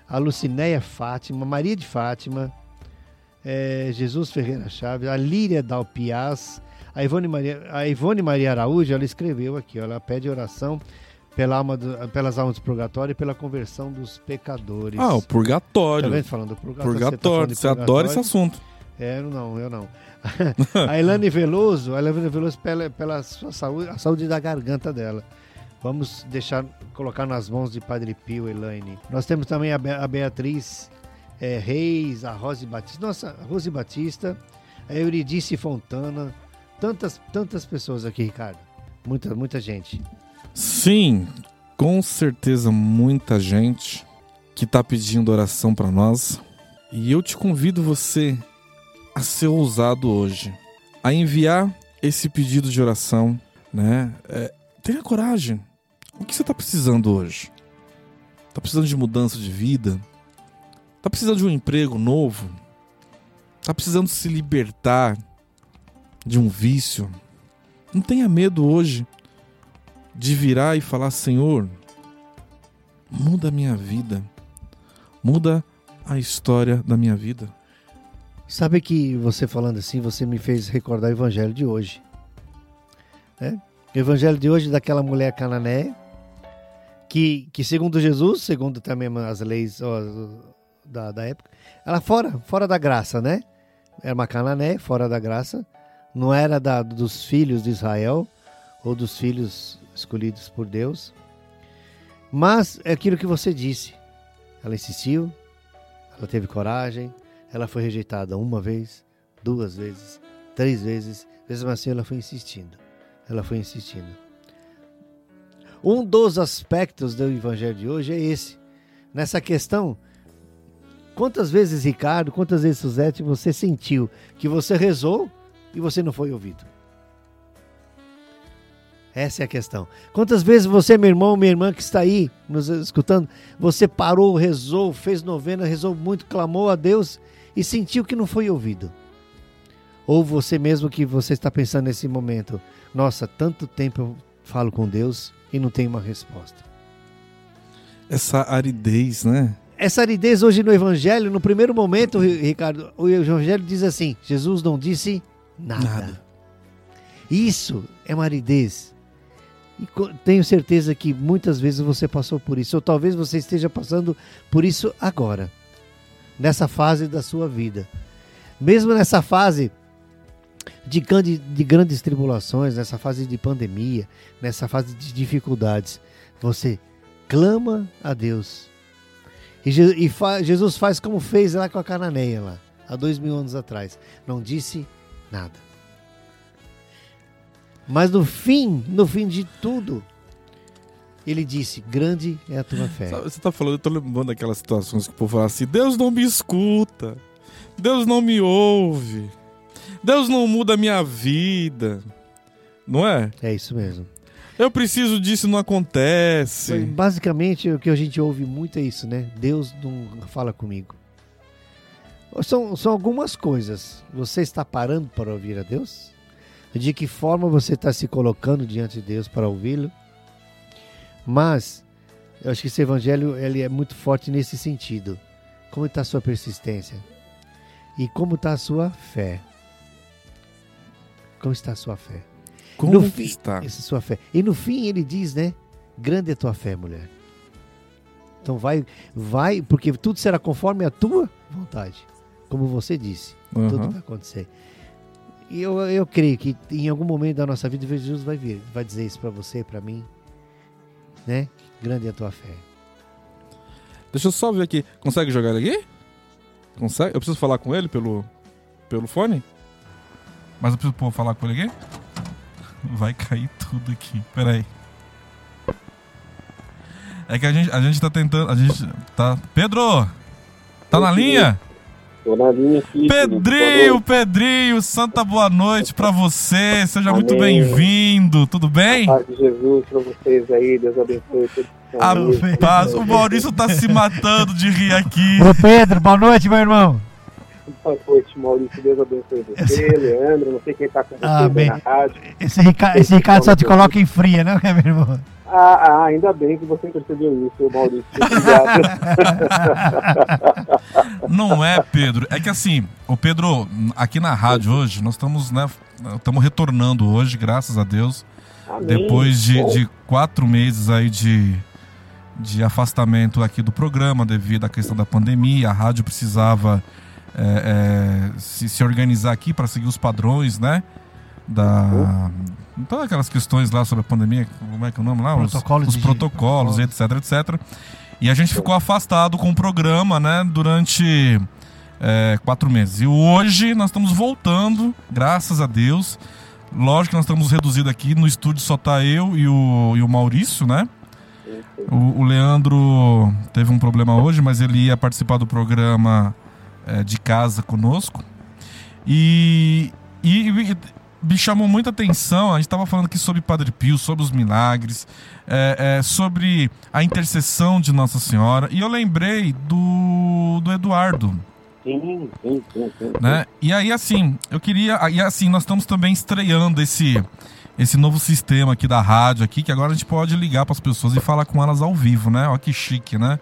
a Lucinéia Fátima, Maria de Fátima, é, Jesus Ferreira Chaves, a Líria Dalpiaz, a Ivone Maria, a Ivone Maria Araújo, ela escreveu aqui, ó, ela pede oração pela alma do, pelas almas do purgatório e pela conversão dos pecadores. Ah, o purgatório. Tá vendo? Falando do purgatório. Purgatório, você, tá você adora esse assunto. É, não, eu não. A Elane Veloso, a Elane Veloso pela, pela sua saúde, a saúde da garganta dela. Vamos deixar, colocar nas mãos de Padre Pio, Elaine. Nós temos também a, Be- a Beatriz é, Reis, a Rose Batista, nossa, a Rose Batista, a Euridice Fontana, tantas, tantas pessoas aqui, Ricardo. Muita, muita gente. Sim, com certeza muita gente que está pedindo oração para nós. E eu te convido você a ser ousado hoje, a enviar esse pedido de oração, né? É, tenha coragem. O que você está precisando hoje? Está precisando de mudança de vida? Está precisando de um emprego novo? Está precisando se libertar de um vício? Não tenha medo hoje de virar e falar: Senhor, muda a minha vida, muda a história da minha vida. Sabe que você falando assim, você me fez recordar o evangelho de hoje, né? O evangelho de hoje daquela mulher cananeia, que, que segundo Jesus, segundo também as leis ó, da, da época, ela fora, fora da graça, né? Era uma cananeia, fora da graça, não era da, dos filhos de Israel, ou dos filhos escolhidos por Deus. Mas é aquilo que você disse. Ela insistiu, ela teve coragem, ela foi rejeitada uma vez, duas vezes, três vezes, mesmo assim ela foi insistindo. Ela foi insistindo. Um dos aspectos do evangelho de hoje é esse. Nessa questão, quantas vezes, Ricardo, quantas vezes, Suzete, você sentiu que você rezou e você não foi ouvido? Essa é a questão. Quantas vezes você, meu irmão, minha irmã que está aí nos escutando, você parou, rezou, fez novena, rezou muito, clamou a Deus e sentiu que não foi ouvido? Ou você mesmo que você está pensando nesse momento: nossa, tanto tempo eu falo com Deus e não tenho uma resposta. Essa aridez, né? Essa aridez hoje no Evangelho, no primeiro momento, Ricardo, o Evangelho diz assim: Jesus não disse nada. nada. Isso é uma aridez. E tenho certeza que muitas vezes você passou por isso, ou talvez você esteja passando por isso agora, nessa fase da sua vida. Mesmo nessa fase de, de grandes tribulações, nessa fase de pandemia, nessa fase de dificuldades, você clama a Deus. E, Je- e fa- Jesus faz como fez lá com a cananeia, lá, há dois mil anos atrás. Não disse nada. Mas no fim, no fim de tudo, ele disse: grande é a tua fé. Sabe, você está falando, eu estou lembrando daquelas situações que o povo fala assim: Deus não me escuta, Deus não me ouve, Deus não muda a minha vida. Não é? É isso mesmo. Eu preciso disso, não acontece. Basicamente, o que a gente ouve muito é isso, né? Deus não fala comigo. São, são algumas coisas. Você está parando para ouvir a Deus? De que forma você está se colocando diante de Deus para ouvi-lo? Mas eu acho que esse evangelho ele é muito forte nesse sentido. Como está a sua persistência? E como está a sua fé? Como está a sua fé? Como no fim, está? Essa sua fé. E no fim ele diz, né? Grande é a tua fé, mulher. Então vai, vai, porque tudo será conforme a tua vontade. Como você disse, uhum. Tudo vai acontecer. E eu, eu creio que em algum momento da nossa vida Jesus vai vir, vai dizer isso para você, para mim, né? Grande é a tua fé. Deixa eu só ver aqui. Consegue jogar ele aqui? Consegue? Eu preciso falar com ele pelo, pelo fone? Mas eu preciso pô, falar com ele aqui? Vai cair tudo aqui. Pera aí. É que a gente, a gente tá tentando... A gente tá... Pedro! Tá na linha? Tô na linha aqui. Pedrinho, Pedrinho, santa boa noite pra você. Seja Amém. Muito bem-vindo. Tudo bem? Paz de Jesus pra vocês aí. Deus abençoe todos. A paz. O Maurício tá se matando de rir aqui. Ô Pedro, boa noite, meu irmão. Boa noite, Maurício. Deus abençoe você, Leandro. Não sei quem está com você Ah, bem. na rádio. Esse Ricardo, esse Ricardo só te coloca em fria, né, meu irmão? Ah, ah, ainda bem que você percebeu isso, Maurício. Obrigado. Não é, Pedro. É que assim, o Pedro, aqui na rádio hoje, nós estamos, né, estamos retornando hoje, graças a Deus. Amém. Depois de, de quatro meses aí de, de afastamento aqui do programa, devido à questão da pandemia, a rádio precisava é, é, se, se organizar aqui para seguir os padrões, né? Da, todas aquelas questões lá sobre a pandemia, como é que é o nome lá? Protocolos os os de- protocolos, etc, etc. E a gente ficou afastado com o programa, né, durante é, quatro meses. E hoje nós estamos voltando, graças a Deus. Lógico que nós estamos reduzidos aqui, no estúdio só tá eu e o, e o Maurício, né? O, o Leandro teve um problema hoje, mas ele ia participar do programa é, de casa conosco. E, e, e me chamou muita atenção, a gente estava falando aqui sobre Padre Pio, sobre os milagres, é, é, sobre a intercessão de Nossa Senhora. E eu lembrei do, do Eduardo. Sim, sim, sim, sim. Né? E aí, assim, eu queria... E assim, nós estamos também estreando esse, esse novo sistema aqui da rádio aqui, que agora a gente pode ligar para as pessoas e falar com elas ao vivo, né? Olha que chique, né?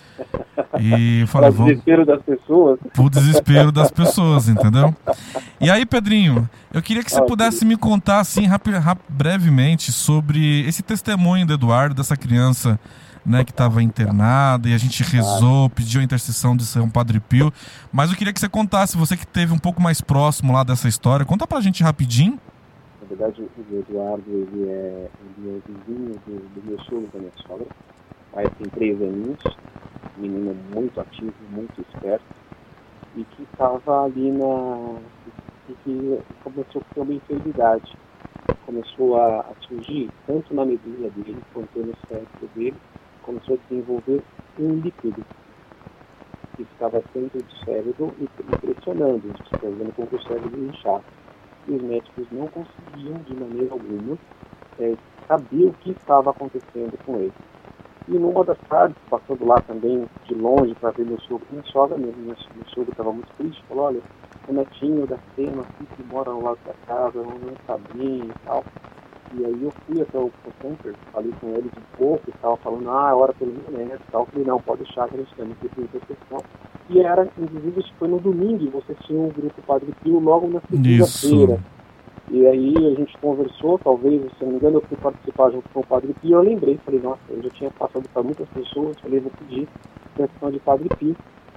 E eu falei, Para o vou... desespero das pessoas. pro desespero das pessoas, entendeu? E aí, Pedrinho, eu queria que você Ah, pudesse me contar, assim, rapi- rap- brevemente sobre esse testemunho do Eduardo, dessa criança, né, que estava internada, e a gente rezou, pediu a intercessão de São Padre Pio, mas eu queria que você contasse, você que esteve um pouco mais próximo lá dessa história, conta pra gente rapidinho. Na verdade, o Eduardo, ele é, ele é vizinho do, do meu sogro, da minha sogra. Aí tem três aninhos, menino muito ativo, muito esperto, e que estava ali na... e que começou a ter uma enfermidade. Começou a, a surgir, tanto na medula dele, quanto no cérebro dele, começou a desenvolver um líquido que ficava dentro do cérebro e e pressionando, fazendo com que o cérebro inchasse. E os médicos não conseguiam, de maneira alguma, é, saber o que estava acontecendo com ele. E numa das tardes, passando lá também de longe para ver meu sogro e minha sogra, meu, meu, meu sogro estava muito triste, falou, olha, o netinho da cena, assim, que mora ao lado da casa, não está bem e tal. E aí eu fui até o center, falei com ele de pouco, estava falando, ah, é hora pelo meu neto e tal. Eu falei, não, pode deixar que a gente tem que ter intercessão. E era, inclusive, acho que foi no domingo, vocês tinham o grupo Padre Pio logo na segunda-feira. E aí a gente conversou, talvez, se não me engano, eu fui participar junto com o Padre Pio, eu lembrei, falei, nossa, eu já tinha passado para muitas pessoas, falei, vou pedir intercessão de Padre Pio.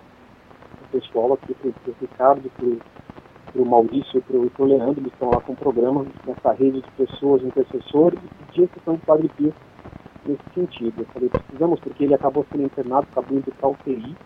O pessoal aqui, para o Ricardo, para o Maurício e para o Leandro, eles estão lá com o programa, nessa rede de pessoas, intercessores, e pedir a intercessão de Padre Pio nesse sentido. Eu falei, precisamos, porque ele acabou sendo internado, acabou indo para a U T I,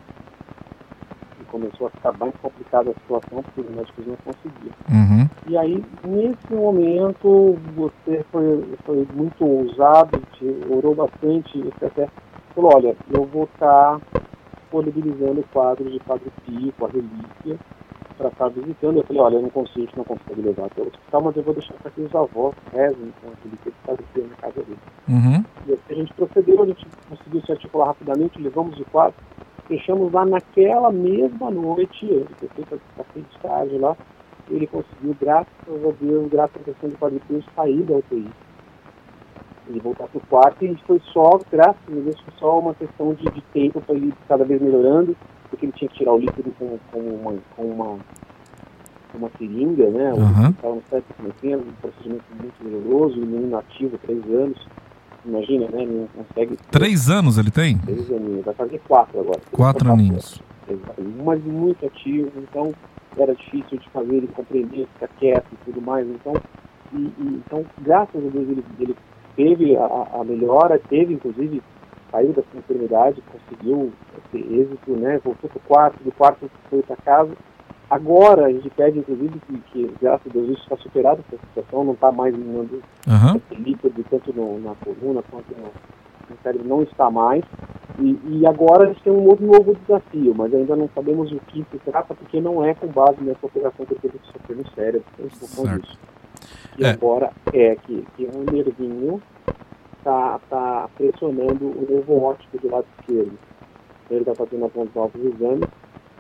e começou a ficar bem complicada a situação, porque os médicos não conseguiam. Uhum. E aí, nesse momento, você foi, foi muito ousado, te orou bastante, você até falou, olha, eu vou estar disponibilizando o quadro de Padre Pio com a relíquia para estar visitando. Eu falei, olha, eu não consigo, não consigo levar até o hospital, mas eu vou deixar para que os avós rezem com a relíquia de Padre Pio na casa dele. Uhum. E assim a gente procedeu, a gente conseguiu se articular rapidamente, levamos o quadro, fechamos lá naquela mesma noite, ele foi feito bastante tarde lá, ele conseguiu, graças a Deus, graças à questão do Padre Pio, sair da U T I. Ele voltar para o quarto, e foi só, graças a Deus, foi só uma questão de, de tempo para ele cada vez melhorando, porque ele tinha que tirar o líquido com, com, uma, com uma, uma seringa, né? Uhum. Estava no certo começando, um procedimento muito doloroso, o menino ativo, três anos, imagina, né? Ele não consegue... Três anos ele tem? Três aninhos, vai fazer quatro agora. Quatro aninhos. Mas muito ativo, então era difícil de fazer ele compreender, ficar quieto e tudo mais, então, e, e, então graças a Deus ele, ele teve a, a melhora, teve inclusive, saiu dessa enfermidade, conseguiu ter êxito, né, voltou para o quarto, do quarto foi para casa. Agora a gente pede inclusive que, que graças a Deus isso está superado, essa situação não está mais mandando Uhum. líquido tanto no, na coluna quanto no, no cérebro, não está mais. E, e agora a gente tem um outro novo desafio, mas ainda não sabemos o que se trata, porque não é com base nessa operação que eu teve que sofrer no cérebro, tem função Certo. disso. E É. agora é que, que um nervinho está tá pressionando o nervo óptico do lado esquerdo. Ele está fazendo alguns novos exames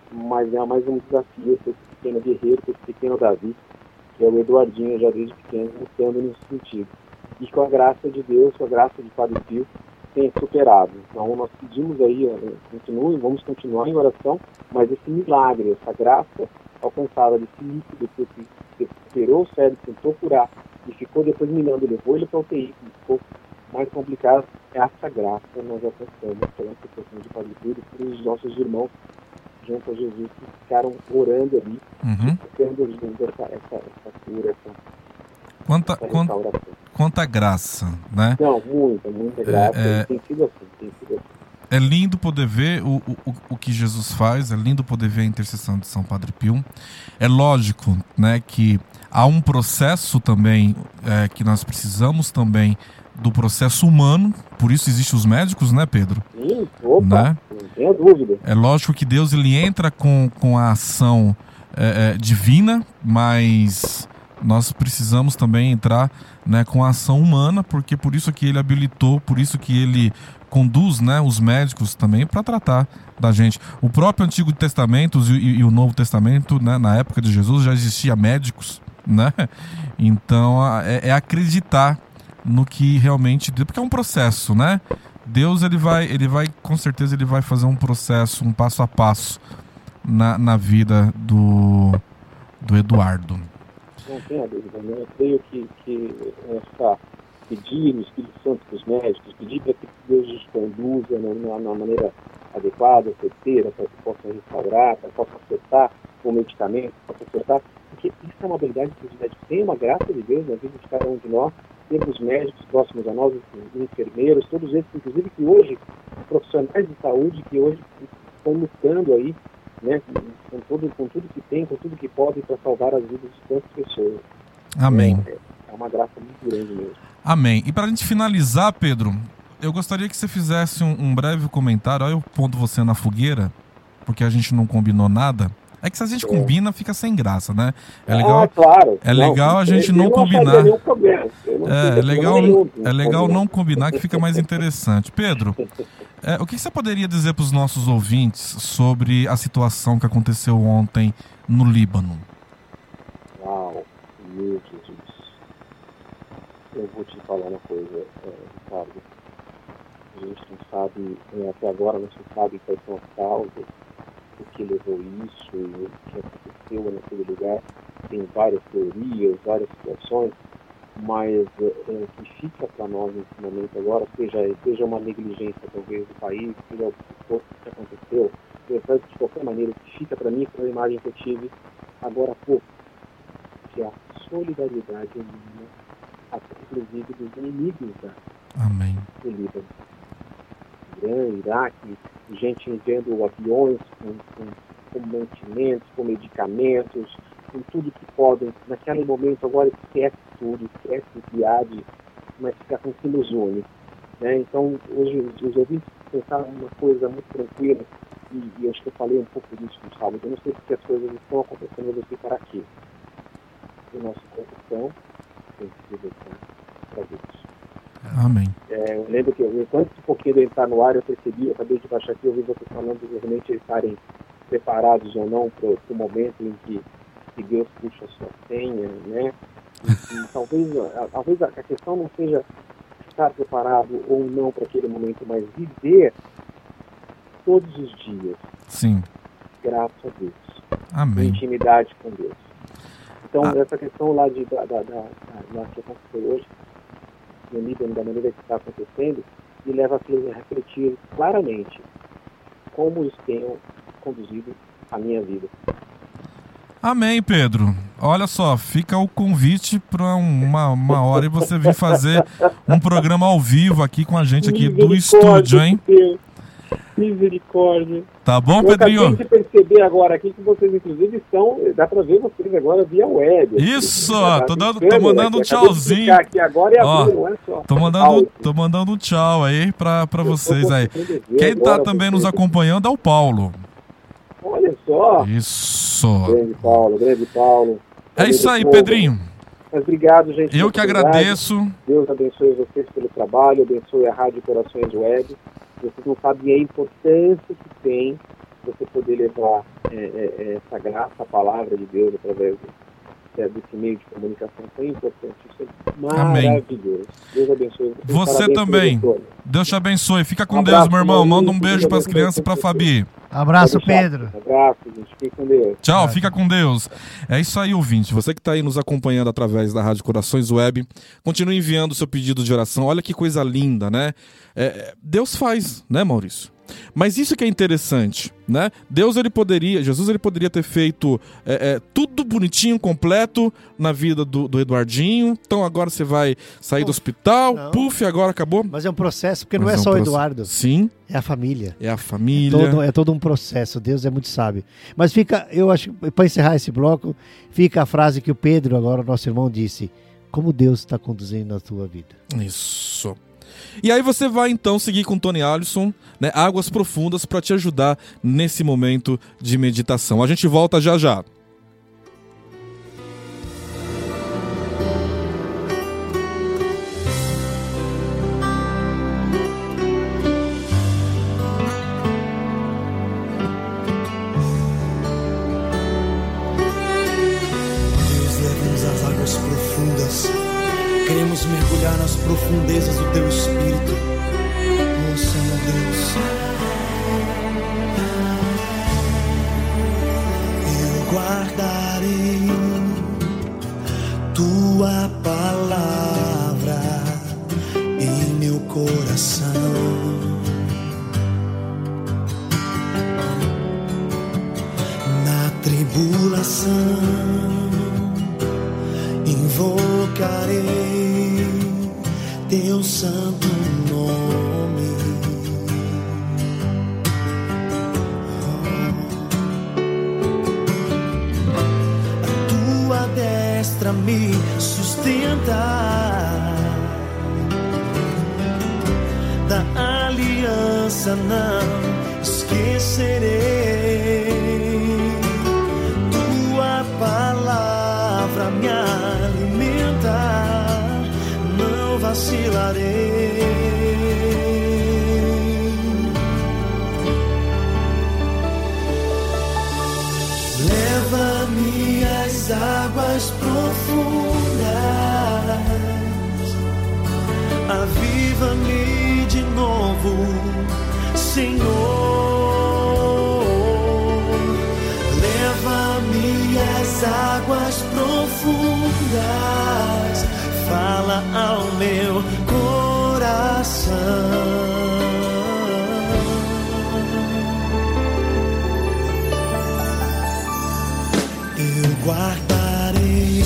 mas é mais um desafio para esse pequeno guerreiro, para esse pequeno Davi, que é o Eduardinho, já desde pequeno, lutando nesse sentido. E com a graça de Deus, com a graça de Padre Pio, tem superado. Então nós pedimos aí, continuem, vamos continuar em oração, mas esse milagre, essa graça alcançada desse líquido que superou o cérebro, tentou curar e ficou depois minando, levou ele para o U T I, ficou mais complicado, essa graça nós alcançamos pela situação de Padre Pio e por os nossos irmãos junto a Jesus que ficaram orando ali, uhum. tendo junto essa, essa, essa cura, essa, quanta, essa quanta, quanta graça, né? Não, muita, muita graça, é, é... tem sido assim, tem sido assim. É lindo poder ver o, o, o que Jesus faz, é lindo poder ver a intercessão de São Padre Pio. É lógico, né, que há um processo também, é, que nós precisamos também do processo humano, por isso existem os médicos, né, Pedro? Sim, opa, né? Não tenha dúvida. É lógico que Deus ele entra com, com a ação é, é, divina, mas nós precisamos também entrar, né, com a ação humana, porque por isso que ele habilitou, por isso que ele conduz, né, os médicos também para tratar da gente. O próprio Antigo Testamento e, e, e o Novo Testamento, né, na época de Jesus já existia médicos, né? Então é, é acreditar no que realmente, porque é um processo, né? Deus ele vai, ele vai com certeza ele vai fazer um processo, um passo a passo na, na vida do, do Eduardo. Não tenha dúvida, né? Eu creio que, que essa pedir no Espírito Santo para os médicos, pedir para que Deus os conduza na, na maneira adequada, certeira, para que possa restaurar, para que possa acertar o medicamento, para acertar, porque isso é uma habilidade que os médicos têm, uma graça de Deus na vida de cada um de nós, temos médicos próximos a nós, enfermeiros, todos eles, inclusive, que hoje, profissionais de saúde, que hoje estão lutando aí, né, com, todo, com tudo que tem, com tudo que podem para salvar as vidas de tantas pessoas. Amém. É, é uma graça muito grande mesmo. Amém. E para a gente finalizar, Pedro, eu gostaria que você fizesse um, um breve comentário. Olha, eu pondo você na fogueira, porque a gente não combinou nada. É que se a gente é. combina, fica sem graça, né? É legal, ah, claro. É legal não, a gente não, não combinar. Não é, é legal, nenhum, é legal não combinar, que fica mais interessante. Pedro, é, o que você poderia dizer para os nossos ouvintes sobre a situação que aconteceu ontem no Líbano? Uau, meu Jesus. Eu vou te falar uma coisa, é, Ricardo. A gente não sabe, até agora não se sabe quais são as causas, o que levou isso, o que aconteceu naquele lugar. Tem várias teorias, várias situações, mas é, o que fica para nós nesse momento agora, seja, seja uma negligência talvez do país, seja o que for que aconteceu, de qualquer maneira, o que fica para mim foi a imagem que eu tive agora há pouco, que é a solidariedade humana, até inclusive dos inimigos da, Amém. do Líbano. Irã, Iraque, gente enviando aviões com, com, com mantimentos, com medicamentos, com tudo que podem. Naquele momento agora esquece tudo, esquece o piade, mas fica com que nos une. Né? Então, hoje os ouvintes pensaram uma coisa muito tranquila, e, e acho que eu falei um pouco disso no sábado. Eu não sei porque as coisas estão acontecendo, eu vou ficar aqui. O nosso coração tem que ser para Deus. Amém. É, eu lembro que eu, enquanto um pouquinho de entrar no ar, eu percebi, eu acabei de baixar aqui, eu vi vocês falando de realmente eles estarem preparados ou não para o momento em que, que Deus puxa a sua senha, né? E, e talvez, a, talvez a questão não seja estar preparado ou não para aquele momento, mas viver todos os dias. Sim. Graças a Deus. Amém. Intimidade com Deus. Então, ah. essa questão lá, de, da, da, da, da que aconteceu hoje, no Líbano, da maneira que está acontecendo, me leva a refletir claramente como eles tenham conduzido a minha vida. Amém, Pedro. Olha só, fica o convite para uma, uma hora e você vir fazer um programa ao vivo aqui com a gente aqui do estúdio, hein? Deus. Misericórdia. Tá bom, eu Pedrinho? Eu acabei de perceber agora aqui que vocês, inclusive, estão... Dá pra ver vocês agora via web. Isso, ó, tô, dando, tô mandando um tchauzinho. Aqui agora é ó, abrir, não é só. Tô mandando, tô mandando um tchau aí pra, pra vocês aí. Quem tá também nos acompanhando é o Paulo. Olha só. Isso. Grande Paulo, grande Paulo. É isso aí, Pedrinho. Mas obrigado, gente. Eu que agradeço. Deus abençoe vocês pelo trabalho, abençoe a Rádio Corações Web. Vocês não sabem a importância que tem você poder levar é, é, essa graça, a palavra de Deus através é, desse meio de comunicação tão importante. Isso é maravilhoso. Deus abençoe. Você também. Deus te abençoe. Fica com Um Deus, abraço, meu irmão. Maurício. Manda um beijo para as Deus crianças e abençoe para Fabi. Abraço, Pode deixar. Pedro. Um abraço, gente. Fique com Deus. Tchau, fica com Deus. É isso aí, ouvinte. Você que está aí nos acompanhando através da Rádio Corações Web, continue enviando o seu pedido de oração. Olha que coisa linda, né? É, Deus faz, né, Maurício? Mas isso que é interessante, né? Deus, ele poderia, Jesus, ele poderia ter feito é, é, tudo bonitinho, completo na vida do, do Eduardinho. Então agora você vai sair do hospital, Não. puf, agora acabou. Mas é um processo, porque não Mas é um só o processo. Eduardo. Sim, É a família. é a família. Todo, é todo um processo. Deus é muito sábio. Mas fica, eu acho, para encerrar esse bloco, fica a frase que o Pedro, agora nosso irmão, disse: como Deus está conduzindo a tua vida. Isso. E aí você vai então seguir com Tony Allison, né, Águas Profundas, para te ajudar nesse momento de meditação. A gente volta já já. Deus, leva-nos às águas profundas. Queremos mergulhar nas profundezas do Teu Espírito. Oh, Senhor Deus. Eu guardarei Tua palavra em meu coração. Na tribulação invocarei Teu santo nome. A Tua destra me sustenta, da aliança não esquecerei. Tua palavra me alimenta, não vacilarei. Leva-me às águas profundas, aviva-me de novo, Senhor. Leva-me às águas profundas, fala ao meu coração. Eu guardarei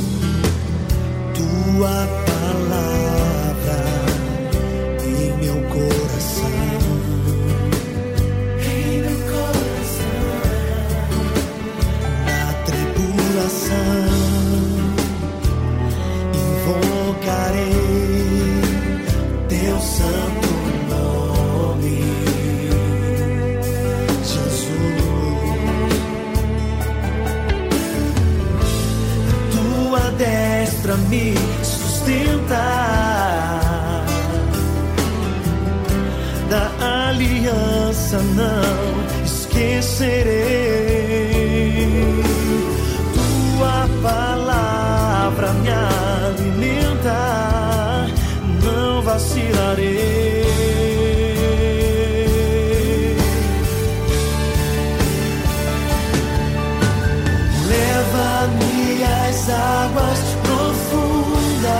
Tua palavra em meu coração. Em meu coração. Na tribulação invocarei Teu santo nome, Jesus. Tua destra me sustenta, da aliança não esquecerei. Tua palavra me alimenta, não vacilarei. Leva-me às águas profundas,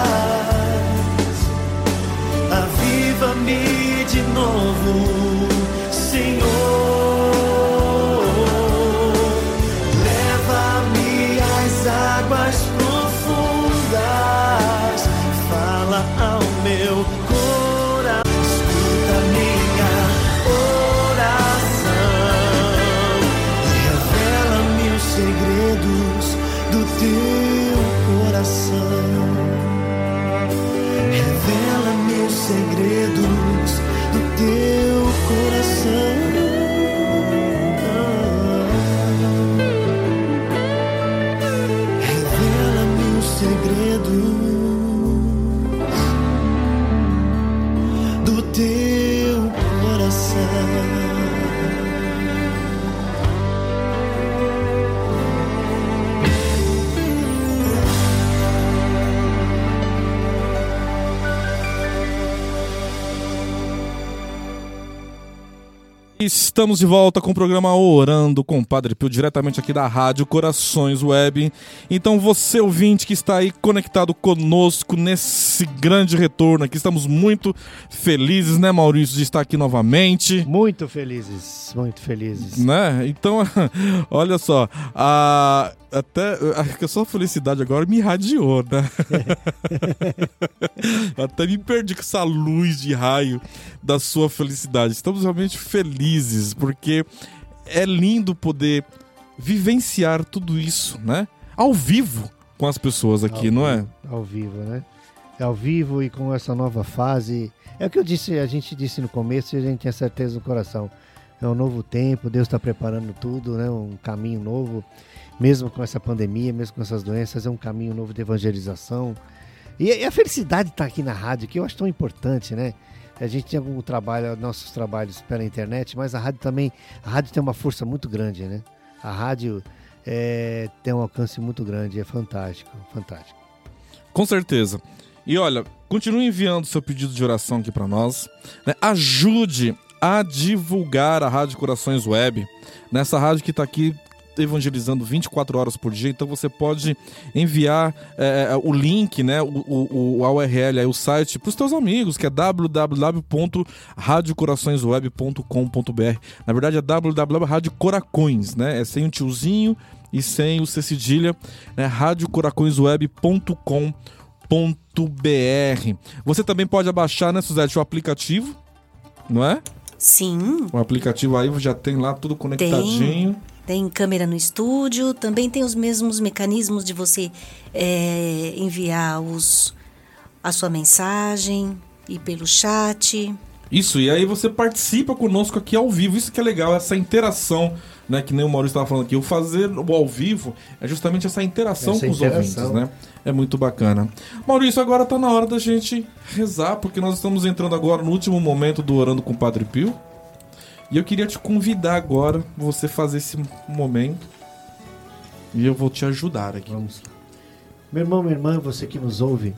aviva-me de novo, Senhor. Leva-me às águas profundas, fala ao meu coração. Escuta minha oração e revela-me os segredos do Teu coração. Revela-me os segredos do Teu coração. Revela-me os segredos do Teu coração. Estamos de volta com o programa Orando com o Padre Pio, diretamente aqui da Rádio Corações Web. Então você, ouvinte, que está aí conectado conosco nesse grande retorno aqui, estamos muito felizes, né, Maurício, de estar aqui novamente. Muito felizes, muito felizes. Né? Então, olha só, a... até a sua felicidade agora me irradiou, né? Até me perdi com essa luz de raio da sua felicidade. Estamos realmente felizes, porque é lindo poder vivenciar tudo isso, né? Ao vivo com as pessoas aqui, ao não vivo, é? Ao vivo, né? É ao vivo e com essa nova fase. É o que eu disse, a gente disse no começo e a gente tem certeza no coração. É um novo tempo, Deus está preparando tudo, né? Um caminho novo. Mesmo com essa pandemia, mesmo com essas doenças, é um caminho novo de evangelização. E, e a felicidade está aqui na rádio, que eu acho tão importante, né? A gente tem algum trabalho, nossos trabalhos pela internet, mas a rádio também, a rádio tem uma força muito grande, né? A rádio é, tem um alcance muito grande, é fantástico, fantástico. Com certeza. E olha, continue enviando seu pedido de oração aqui para nós, né? Ajude a divulgar a Rádio Corações Web, nessa rádio que está aqui evangelizando vinte e quatro horas por dia. Então você pode enviar é, o link, né, o, o, a U R L, aí, o site para os teus amigos, que é w w w ponto rádio corações web ponto com ponto b r. Na verdade é w w w ponto rádio coracões, né, é sem o tiozinho e sem o C cedilha, né, rádio coracões web ponto com ponto b r. Você também pode abaixar, né, Suzete, o aplicativo, não é? Sim. O aplicativo aí já tem lá tudo conectadinho. Tem. Tem câmera no estúdio, também tem os mesmos mecanismos de você é, enviar os, a sua mensagem e pelo chat. Isso, e aí você participa conosco aqui ao vivo, isso que é legal, essa interação, né, que nem o Maurício estava falando aqui. O fazer o ao vivo é justamente essa interação essa com os interação. ouvintes, né? É muito bacana. Maurício, agora está na hora da gente rezar, porque nós estamos entrando agora no último momento do Orando com o Padre Pio. E eu queria te convidar agora, você fazer esse momento. E eu vou te ajudar aqui. Vamos lá. Meu irmão, minha irmã, você que nos ouve,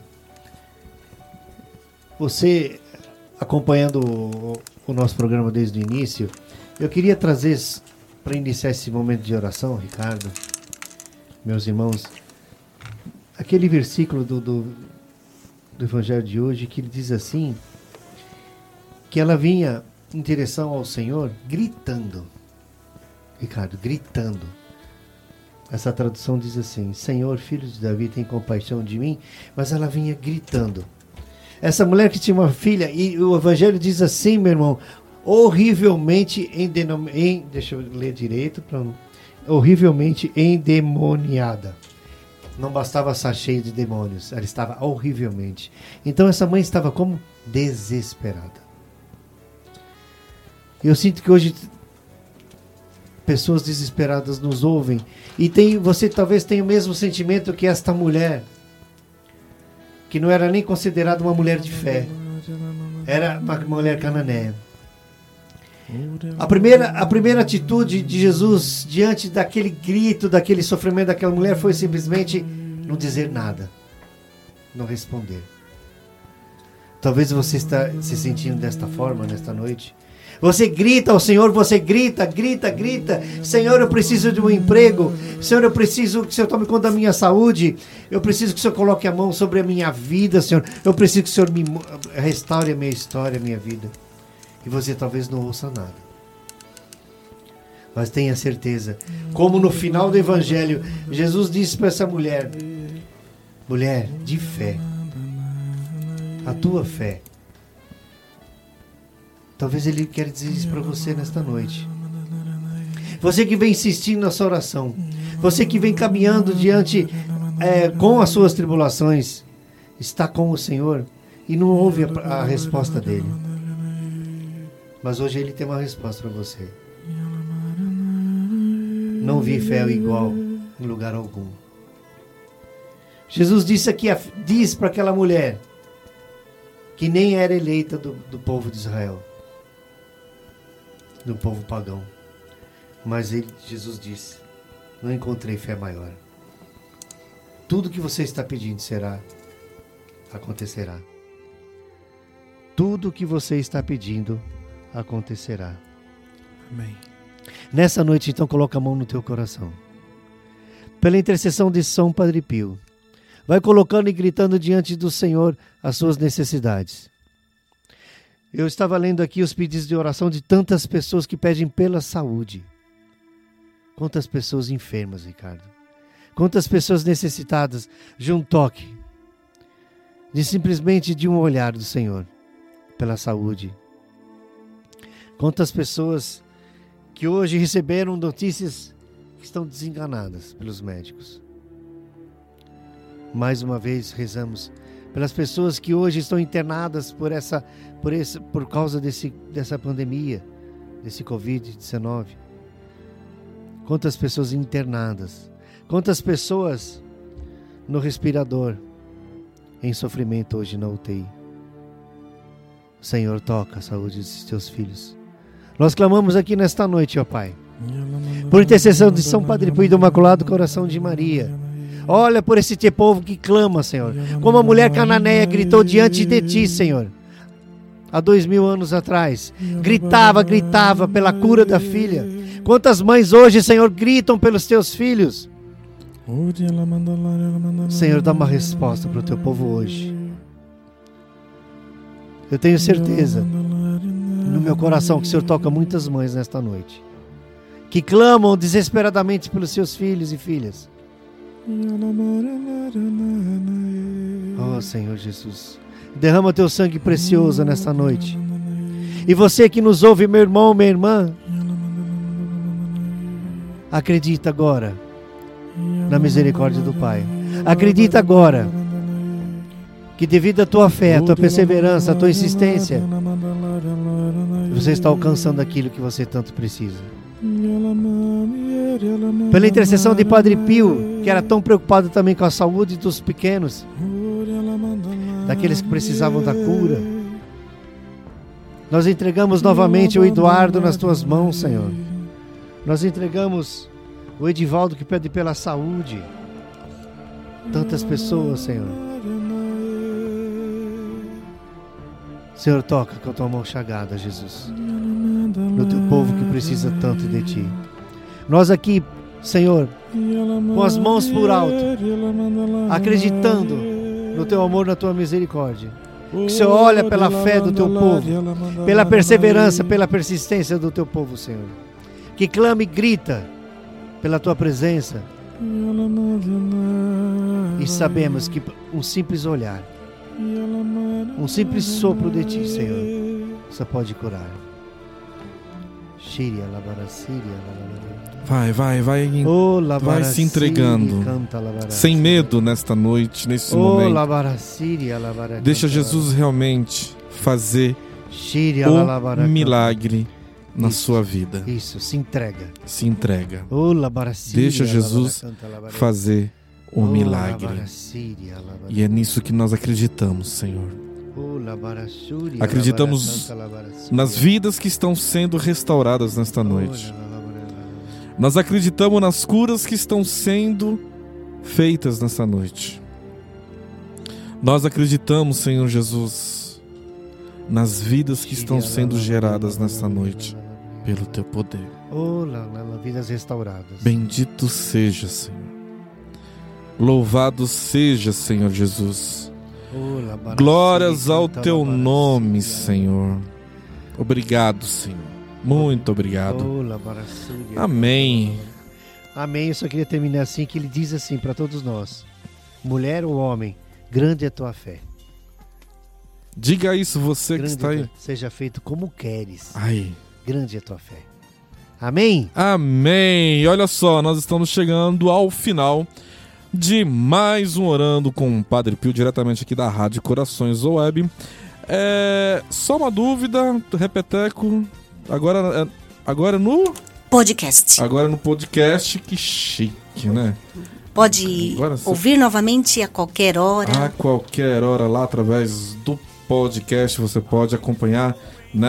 você acompanhando o, o nosso programa desde o início, eu queria trazer, para iniciar esse momento de oração, Ricardo, meus irmãos, aquele versículo do, do, do Evangelho de hoje, que ele diz assim, que ela vinha em direção ao Senhor, gritando. Ricardo, gritando. Essa tradução diz assim, Senhor, filho de Davi, tem compaixão de mim, mas ela vinha gritando. Essa mulher que tinha uma filha, e o Evangelho diz assim, meu irmão, horrivelmente endenom... em, deixa eu ler direito, pra... horrivelmente endemoniada. Não bastava estar cheia de demônios, ela estava horrivelmente. Então essa mãe estava como? Desesperada. Eu sinto que hoje pessoas desesperadas nos ouvem. E tem, você talvez tenha o mesmo sentimento que esta mulher, que não era nem considerada uma mulher de fé. Era uma mulher cananeia. A primeira, a primeira atitude de Jesus diante daquele grito, daquele sofrimento daquela mulher foi simplesmente não dizer nada. Não responder. Talvez você está se sentindo desta forma nesta noite. Você grita ao Senhor, você grita, grita, grita. Senhor, eu preciso de um emprego. Senhor, eu preciso que o Senhor tome conta da minha saúde. Eu preciso que o Senhor coloque a mão sobre a minha vida, Senhor. Eu preciso que o Senhor me restaure a minha história, a minha vida. E você talvez não ouça nada. Mas tenha certeza, como no final do Evangelho, Jesus disse para essa mulher, mulher de fé, a tua fé. Talvez Ele quer dizer isso para você nesta noite. Você que vem insistindo na sua oração, você que vem caminhando diante, é, com as suas tribulações, está com o Senhor e não ouve a, a resposta dEle. Mas hoje Ele tem uma resposta para você. Não vi fé igual em lugar algum. Jesus disse aqui, diz para aquela mulher que nem era eleita do, do povo de Israel, do povo pagão. Mas ele, Jesus disse, não encontrei fé maior. Tudo que você está pedindo será, acontecerá. Tudo que você está pedindo acontecerá. Amém. Nessa noite, então, coloca a mão no teu coração. Pela intercessão de São Padre Pio, vai colocando e gritando diante do Senhor as suas necessidades. Eu estava lendo aqui os pedidos de oração de tantas pessoas que pedem pela saúde. Quantas pessoas enfermas, Ricardo. Quantas pessoas necessitadas de um toque, de simplesmente de um olhar do Senhor pela saúde. Quantas pessoas que hoje receberam notícias que estão desenganadas pelos médicos. Mais uma vez rezamos pelas pessoas que hoje estão internadas por essa, por esse, por causa desse, dessa pandemia, desse covid dezenove. Quantas pessoas internadas, quantas pessoas no respirador, em sofrimento hoje na U T I. Senhor, toca a saúde dos teus filhos. Nós clamamos aqui nesta noite, ó Pai, por intercessão de São Padre Pio e do Imaculado Coração de Maria. Olha por esse teu povo que clama, Senhor. Como a mulher cananeia gritou diante de ti, Senhor, há dois mil anos atrás. Gritava, gritava pela cura da filha. Quantas mães hoje, Senhor, gritam pelos teus filhos. Senhor, dá uma resposta para o teu povo hoje. Eu tenho certeza no meu coração que o Senhor toca muitas mães nesta noite, que clamam desesperadamente pelos seus filhos e filhas. Oh, Senhor Jesus, derrama teu sangue precioso nesta noite. E você que nos ouve, meu irmão, minha irmã, acredita agora na misericórdia do Pai. Acredita agora que devido à tua fé, à tua perseverança, à tua insistência, você está alcançando aquilo que você tanto precisa. Pela intercessão de Padre Pio, que era tão preocupado também com a saúde dos pequenos, daqueles que precisavam da cura, nós entregamos novamente o Eduardo nas tuas mãos, Senhor. Nós entregamos o Edivaldo que pede pela saúde. Tantas pessoas, Senhor. Senhor, toca com a tua mão chagada, Jesus, no teu povo que precisa tanto de ti. Nós aqui, Senhor, com as mãos por alto, acreditando no teu amor, na tua misericórdia, que o Senhor olha pela fé do teu povo, pela perseverança, pela persistência do teu povo, Senhor, que clama e grita pela tua presença. E sabemos que um simples olhar, um simples sopro de ti, Senhor, só pode curar. Vai, vai, vai, vai se entregando, sem medo nesta noite, nesse momento. Deixa Jesus realmente fazer o milagre na isso, sua vida. Isso, se entrega. Se entrega. Deixa Jesus fazer o milagre. E é nisso que nós acreditamos, Senhor. Acreditamos nas vidas que estão sendo restauradas nesta noite. Nós acreditamos nas curas que estão sendo feitas nesta noite. Nós acreditamos, Senhor Jesus, nas vidas que estão sendo geradas nesta noite pelo teu poder. Vidas restauradas. Bendito seja, Senhor. Louvado seja, Senhor Jesus. Glórias ao teu nome, Senhor. Obrigado, Senhor. Muito obrigado. Amém. Amém. Eu só queria terminar assim, que ele diz assim para todos nós: mulher ou homem, grande é a tua fé. Diga isso, você grande que está aí. Seja feito como queres. Ai. Grande é a tua fé. Amém? Amém. Olha só, nós estamos chegando ao final de mais um Orando com o Padre Pio, diretamente aqui da Rádio Corações Web. É, só uma dúvida, repeteco, agora, agora no... podcast. Agora no podcast, que chique, né? Pode ouvir novamente a qualquer hora. A qualquer hora, lá através do podcast, você pode acompanhar, né?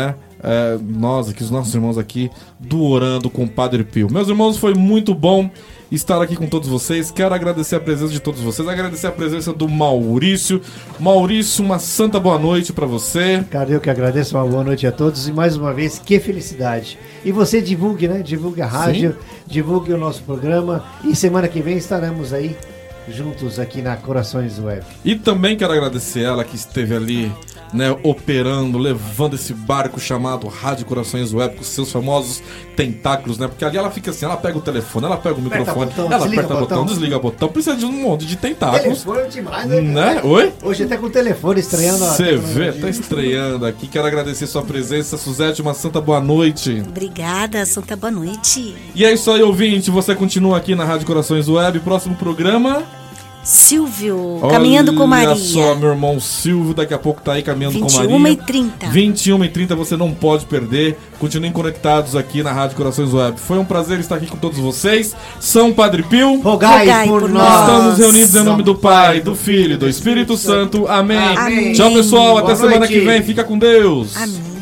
é, nós aqui, os nossos irmãos aqui do Orando com o Padre Pio. Meus irmãos, foi muito bom estar aqui com todos vocês. Quero agradecer a presença de todos vocês, agradecer a presença do Maurício. Maurício, uma santa boa noite pra você. Cara, eu que agradeço, uma boa noite a todos e mais uma vez, que felicidade. E você divulgue, né? Divulgue a rádio, Sim. divulgue o nosso programa e semana que vem estaremos aí juntos aqui na Corações Web. E também quero agradecer ela que esteve ali, né, operando, levando esse barco chamado Rádio Corações Web com seus famosos tentáculos, né? Porque ali ela fica assim, ela pega o telefone, ela pega o microfone, botão, ela aperta o botão, botão, desliga o botão, precisa de um monte de tentáculos. Telefone demais, né? né? Oi? Hoje até com o telefone estreando. Você vê, tá estreando aqui. Quero agradecer sua presença, Suzete, uma santa boa noite. Obrigada, santa boa noite. E é isso aí, ouvinte, você continua aqui na Rádio Corações Web, próximo programa... Silvio, Caminhando Olha com Maria. Olha só, meu irmão Silvio, daqui a pouco tá aí Caminhando com Maria. vinte e uma e trinta. vinte e uma e trinta, você não pode perder. Continuem conectados aqui na Rádio Corações Web. Foi um prazer estar aqui com todos vocês. São Padre Pio. Rogai, Rogai por, por nós. nós. Estamos reunidos em nome do Pai, do Filho e do Espírito Santo. Amém. Amém. Tchau, pessoal. Boa Até semana noite. que vem. Fica com Deus. Amém.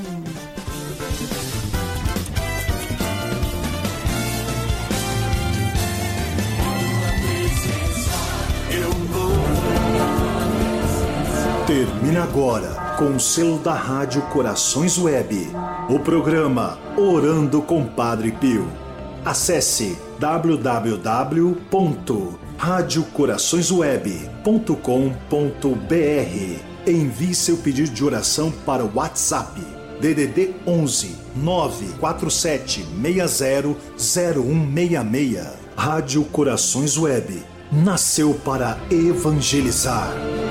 Termina agora, com o selo da Rádio Corações Web, o programa Orando com Padre Pio. Acesse w w w ponto rádio corações web ponto com ponto b r. Envie seu pedido de oração para o WhatsApp D D D onze nove quatro sete seis zero zero um seis seis. Rádio Corações Web nasceu para evangelizar.